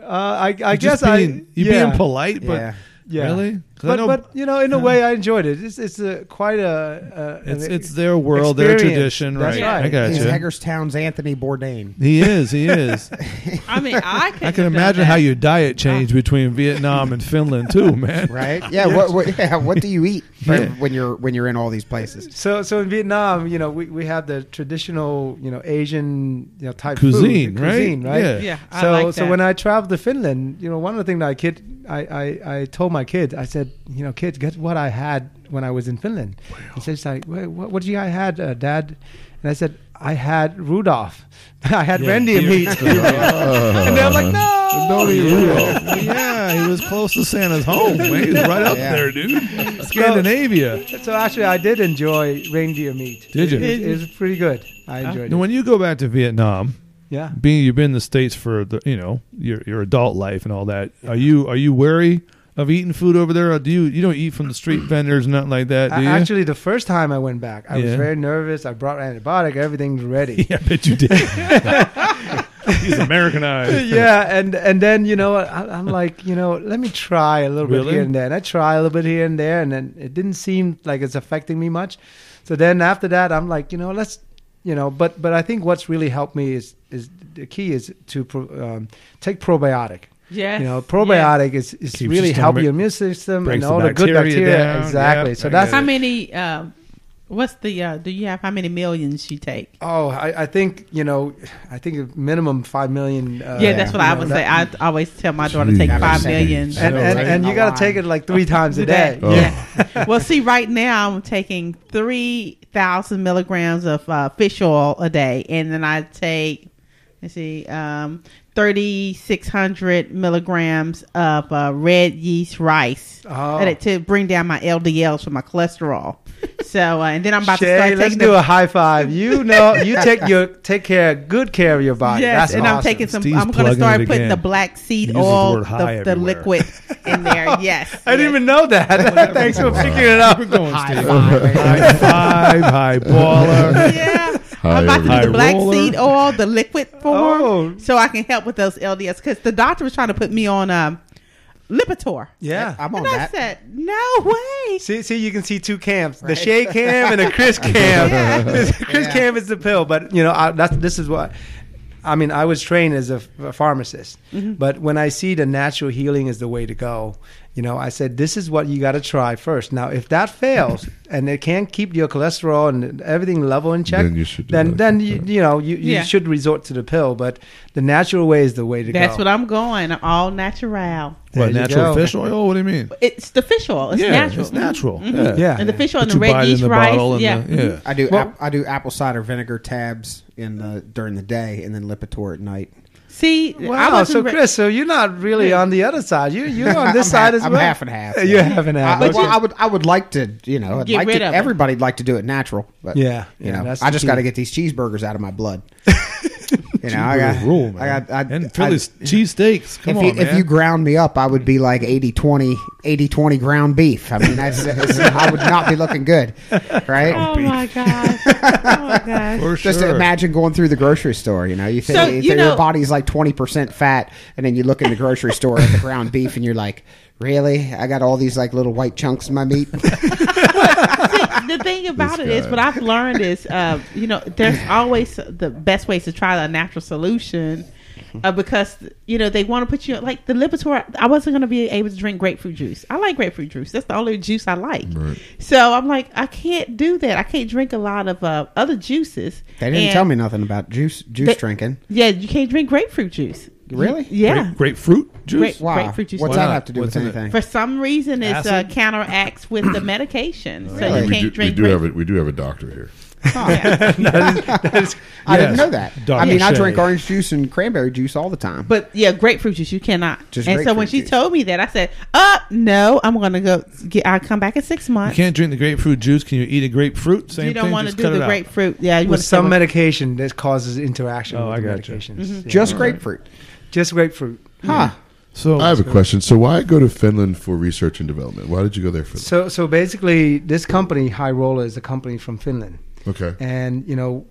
I guess being polite, but Yeah. Yeah. really? 'Cause I know- But in a way, I enjoyed it. It's quite it's their world, their experience. tradition, That's right? right. I got He's you. Hagerstown's Anthony Bourdain. He is. I mean, I can imagine how your diet changed between Vietnam and Finland too, man. Right? Yeah. What do you eat when you're in all these places? So in Vietnam, we have the traditional, Asian, type Cuisine, food, right? right? Yeah, I So like so that. when I traveled to Finland, one of the things that I told my kids, I said, kids, guess what I had when I was in Finland? He says, like, what did you had, Dad? And I said, I had Rudolph. I had reindeer meat. And they're like, no. Don't eat Rudolph. Yeah, he was close to Santa's home. Man. He was right up there, dude. Scandinavia. So actually, I did enjoy reindeer meat. Did you? It was pretty good. I enjoyed Now, it. when you go back to Vietnam, Yeah. you've been in the States for your adult life and all that. Are you wary of eating food over there, or do you don't eat from the street vendors, nothing like that? Do you? Actually, the first time I went back, I was Yeah. very nervous. I brought antibiotic. Everything's ready. Yeah, I bet you did. He's Americanized. Yeah, and then I'm like, let me try a little bit Really? here and there. And I try a little bit here and there, and then it didn't seem like it's affecting me much. So then after that, I'm like, let's, but I think what's really helped me is the key is to take probiotic. Yes. Probiotic is Keeps really your help stomach- your immune system breaks and the all the good bacteria bacteria. down. Exactly. Yep, So I that's get How many? What's the? Do you have how many millions you take? Oh, I think I think a minimum 5 million. Yeah, that's what I would say. I always tell my daughter to take Jeez. 5 million. and you got to take it like 3 times a day. Oh. Yeah. Well, see, right now I'm taking 3,000 milligrams of fish oil a day, and then I take, 3,600 milligrams of red yeast rice to bring down my LDLs for my cholesterol. So, and then I'm about to Shay, start let's taking do a high five. You take good care of your body. Yes, That's and awesome. I'm taking some. Steve's I'm going to plugging start it putting again. the black seed Uses the oil, word high the everywhere. liquid in there. Yes, I didn't even know that. Thanks for figuring it out. We're going, Steve. five. High five, high baller. Yeah, Hi, I'm about to do the everybody. black roller. seed oil, the liquid form, Oh. so I can help with those LDS. Because the doctor was trying to put me on Lipitor. Yeah. I'm on And I that. said, no way. See, you can see 2 camps: the Shay camp and the Chris camp. Chris camp is the pill, but this is what. I mean, I was trained as a pharmacist, but when I see the natural healing is the way to go, I said, this is what you got to try first. Now, if that fails and it can't keep your cholesterol and everything level in check, Then you should do that. then you should resort to the pill. But the natural way is the way to go. That's what I'm going. I'm all natural. There What, you natural go. fish oil? What do you mean? It's the fish oil. It's natural. It's natural. Mhm. Yeah. And the fish oil and But the you buy red it in yeast the rice. bottle and Yeah. the- I do. Well- I do apple cider vinegar tabs during the day, and then Lipitor at night. See, I Wow, wasn't so re- Chris, so you're not really on the other side. You're on this side as well. I'm half and half. You're half and half. I would like to, I'd Get like rid to, of it. everybody'd like to do it natural, but Yeah, I that's just the got to key. get these cheeseburgers out of my blood. I Cheeseburger got rule, man. I and Philly cheesesteaks. Come on, if you ground me up, I would be like 80-20 ground beef. I mean, I would not be looking good, right? Oh my god! Oh my god! For Just sure. imagine going through the grocery store. You think, So, your body's like 20% fat, and then you look in the grocery store at the ground beef, and you're like, "Really? I got all these like little white chunks in my meat." The thing about This it is, guy. what I've learned is, there's always the best ways to try a natural solution. Because they want to put you like the Lipitor. I wasn't going to be able to drink grapefruit juice. I like grapefruit juice. That's the only juice I like. Right. So I'm like, I can't do that. I can't drink a lot of other juices. They didn't tell me nothing about juice drinking. Yeah, you can't drink grapefruit juice. Really? Yeah. grapefruit juice. Grape- Why? Grapefruit juice. What's Why that not? have to do What's with in it? anything? For some reason, it Acid? counteracts with the medication, so Really? you can't we drink. do have a doctor here. Yeah. I didn't know that. Dr. I mean, I Shay. drink orange juice and cranberry juice all the time. But yeah, grapefruit juice you cannot. Just and so when grapefruit she juice. told me that, I said, no, I'm gonna go. I'll come back in 6 You months. can't drink the grapefruit juice. Can you eat a grapefruit? Same You don't thing. want to Just do cut the it out. grapefruit. Yeah, you with want some medication that causes interaction Oh, with the I gotcha. medications. Yeah. Just grapefruit. Just grapefruit. Huh. So I have a question. So why go to Finland for research and development? Why did you go there for that? So basically, this company, High Roller, is a company from Finland. Okay. And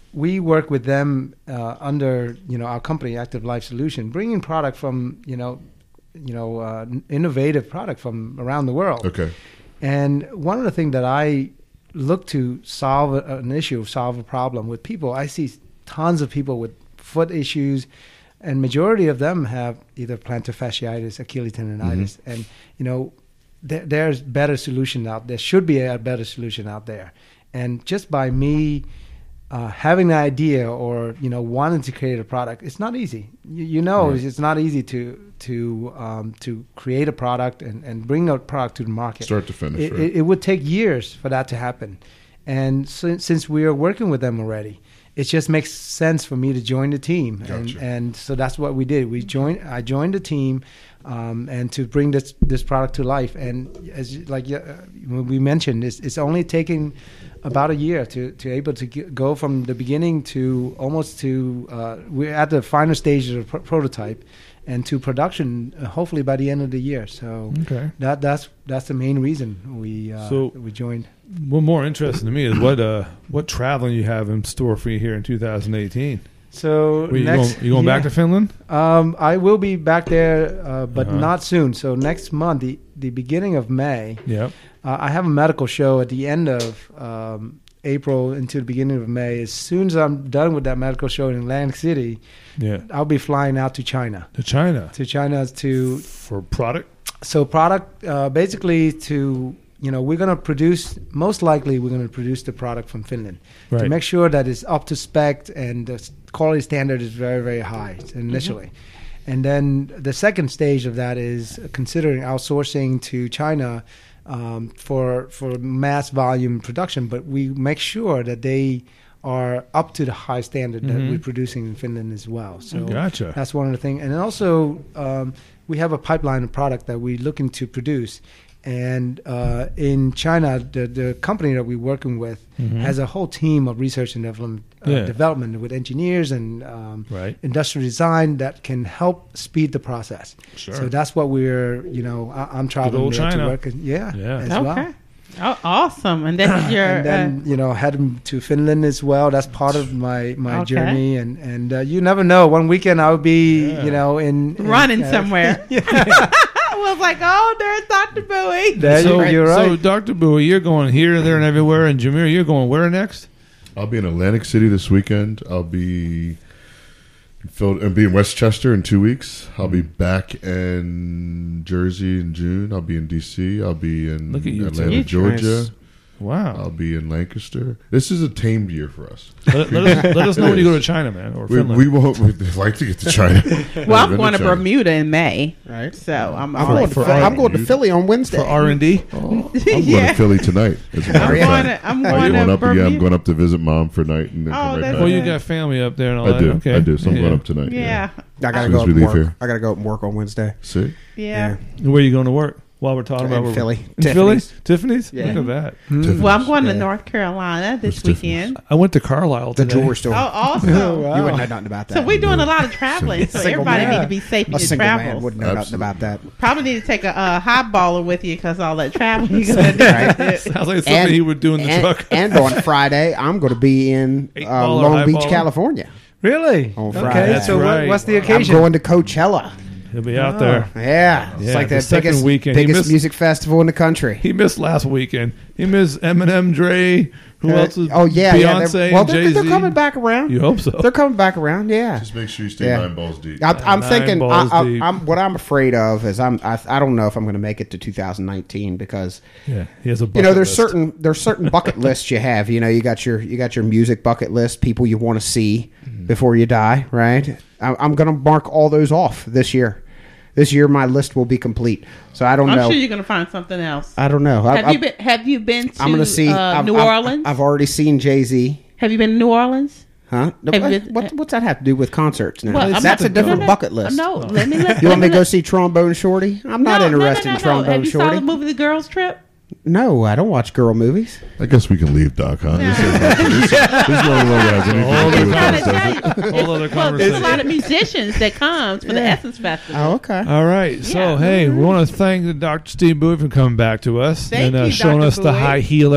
we work with them under our company, Active Life Solution, bringing product from innovative product from around the world. Okay. And one of the things that I look to solve an issue, solve a problem with people, I see tons of people with foot issues, and majority of them have either plantar fasciitis, Achilles tendonitis, and there's better solution out there. Should be a better solution out there, and just by me having an idea or wanting to create a product, it's not easy. It's not easy to create a product and bring a product to the market, start to finish. It would take years for that to happen, and since we are working with them already, it just makes sense for me to join the team. Gotcha. And so that's what we did. I joined the team, and to bring this product to life. And as we mentioned, it's only taking about a year to able to go from the beginning to almost to we're at the final stage of the prototype and to production, hopefully by the end of the year. So that's the main reason we joined. What more interesting to me is what traveling you have in store for you here in 2018. So you going back to Finland? I will be back there, but not soon. So next month, the beginning of May. Yep. I have a medical show at the end of April into the beginning of May. As soon as I'm done with that medical show in Atlantic City, I'll be flying out to China. For product. So product, basically we're going to produce, most likely we're going to produce the product from Finland to make sure that it's up to spec and the quality standard is very, very high initially. And then the second stage of that is considering outsourcing to China for mass volume production, but we make sure that they are up to the high standard that we're producing in Finland as well. So that's one of the things. And then also we have a pipeline of product that we're looking to produce. And in China, the company that we're working with has a whole team of research and development with engineers and industrial design that can help speed the process. Sure. So that's what we're, I'm traveling there to work. As well. Oh, awesome. And that's your... and then, heading to Finland as well. That's part of my journey. And you never know. One weekend I'll be, in running somewhere. I was like, there's Dr. Bowie. You're right. So, Dr. Bowie, you're going here, there, and everywhere. And Jameer, you're going where next? I'll be in Atlantic City this weekend. I'll be in Westchester in 2 weeks. I'll be back in Jersey in June. I'll be in D.C. I'll be in Atlanta, Georgia. Nice. Wow. I'll be in Lancaster. This is a tamed year for us. Let us know when you go to China, man, or Finland. We'd like to get to China. Well, I'm going to Bermuda in May, right? So I'm going to Philly on Wednesday for R&D. I'm going to Philly tonight. I'm going to Bermuda. I'm going up to visit Mom for a night and then come right back. Well, you got family up there and all that. I do. So I'm going up tonight. Yeah. I gotta go up and work. I gotta go up and work on Wednesday. See? Yeah. Where are you going to work? While we're talking about Philly. Tiffany's? Yeah. Look at that. Well, I'm going to North Carolina this weekend. I went to Carlisle today. The jewelry store. Oh, awesome. Wow. You wouldn't know nothing about that. So we're doing a lot of traveling. So everybody need to be safe in your travels. Man wouldn't know nothing about that. Probably need to take a highballer with you because all that traveling you're going to do. Sounds like something he would do in the truck. And on Friday, I'm going to be in Long Beach, California. Really? On Friday. Okay, so what's the occasion? I'm going to Coachella. He'll be out there. Yeah. It's like the biggest music festival in the country. He missed last weekend. He missed Eminem, Dre. Who else was Beyonce and Jay-Z. They're coming back around. You hope so. They're coming back around, yeah. Just make sure you stay 9 balls deep. I'm thinking, what I'm afraid of is I don't know if I'm going to make it to 2019 because he has a bucket list. there's certain bucket lists you have. You got your music bucket list, people you want to see before you die, right? I'm going to mark all those off this year. This year, my list will be complete. So I don't know. I'm sure you're going to find something else. I don't know. Have you been to I'm gonna see, New Orleans? I've already seen Jay-Z. Have you been to New Orleans? Huh? What's that have to do with concerts now? Well, that's a different bucket list. No, let me. You want me to go see Trombone Shorty? I'm not interested in Trombone Shorty. Have you saw the movie The Girls Trip? No, I don't watch girl movies. I guess we can leave, Doc, huh? This is no longer has anything to do with us, whole other conversation. There's a lot of musicians that comes for the Essence Festival. Oh, okay. All right. So, hey, we want to thank Dr. Steve Bowie for coming back to us Thank you, showing Dr. us the Bowie. high healer.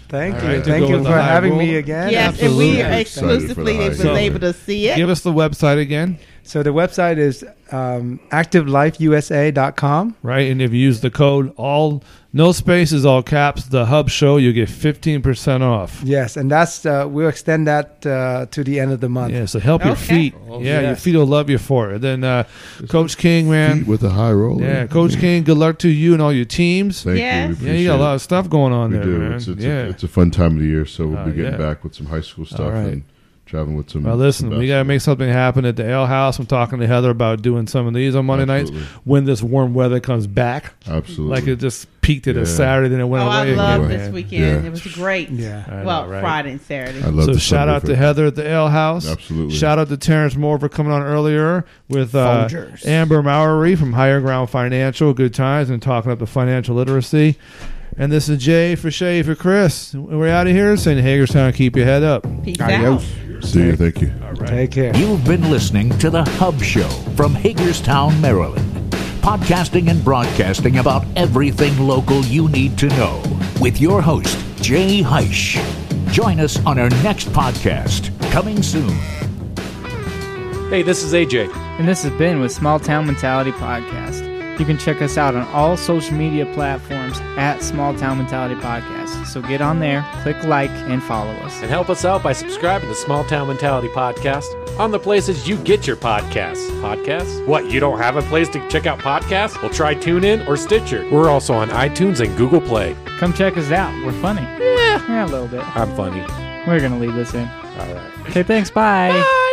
Thank All you. right, to Thank go you with for the high having roller. me again. Yes, Absolutely. and we Excited for the exclusively high was roller. able to see it. Give us the website again. So the website is activelifeusa.com. Right, and if you use the code no spaces, all caps, the Hub Show, you get 15% off. Yes, and that's we'll extend that to the end of the month. Yeah, so help your Okay. feet. Yeah, your yes. feet will love you for it. Then Coach King, man. Feet with a high roller. Yeah, Coach King, good luck to you and all your teams. Thank Yes. you. We Yeah, you got a appreciate lot of stuff going on it. We there, do. man. It's a fun time of the year, so we'll be getting yeah. back with some high school stuff All right. and traveling with some. Well, listen, some we got to make something happen at the Ale House. I'm talking to Heather about doing some of these on Monday nights Absolutely. when this warm weather comes back. Absolutely. Like it just peaked at a Yeah. Saturday, then it went Oh, away I love again. this man. weekend. Yeah. It was great. Yeah. I know, Well, right? Friday and Saturday. I love So the shout out to Heather at the Ale House. Absolutely. Shout out to Terrence Moore for coming on earlier with Folgers. Amber Mowery from Higher Ground Financial. Good times and talking up the financial literacy. And this is Jay for Shay for Chris. We're out of here. Saying Hagerstown, keep your head up. Peace Adios. out. See you. Thank you. Take care. You've been listening to The Hub Show from Hagerstown, Maryland. Podcasting and broadcasting about everything local you need to know. With your host, Jay Heisch. Join us on our next podcast, coming soon. Hey, this is AJ. And this has been with Small Town Mentality Podcast. You can check us out on all social media platforms at Small Town Mentality Podcast. So get on there, click like, and follow us. And help us out by subscribing to Small Town Mentality Podcast on the places you get your podcasts. Podcasts? What, you don't have a place to check out podcasts? Well, try TuneIn or Stitcher. We're also on iTunes and Google Play. Come check us out. We're funny. Yeah, a little bit. I'm funny. We're going to leave this in. All right. Okay, thanks. Bye.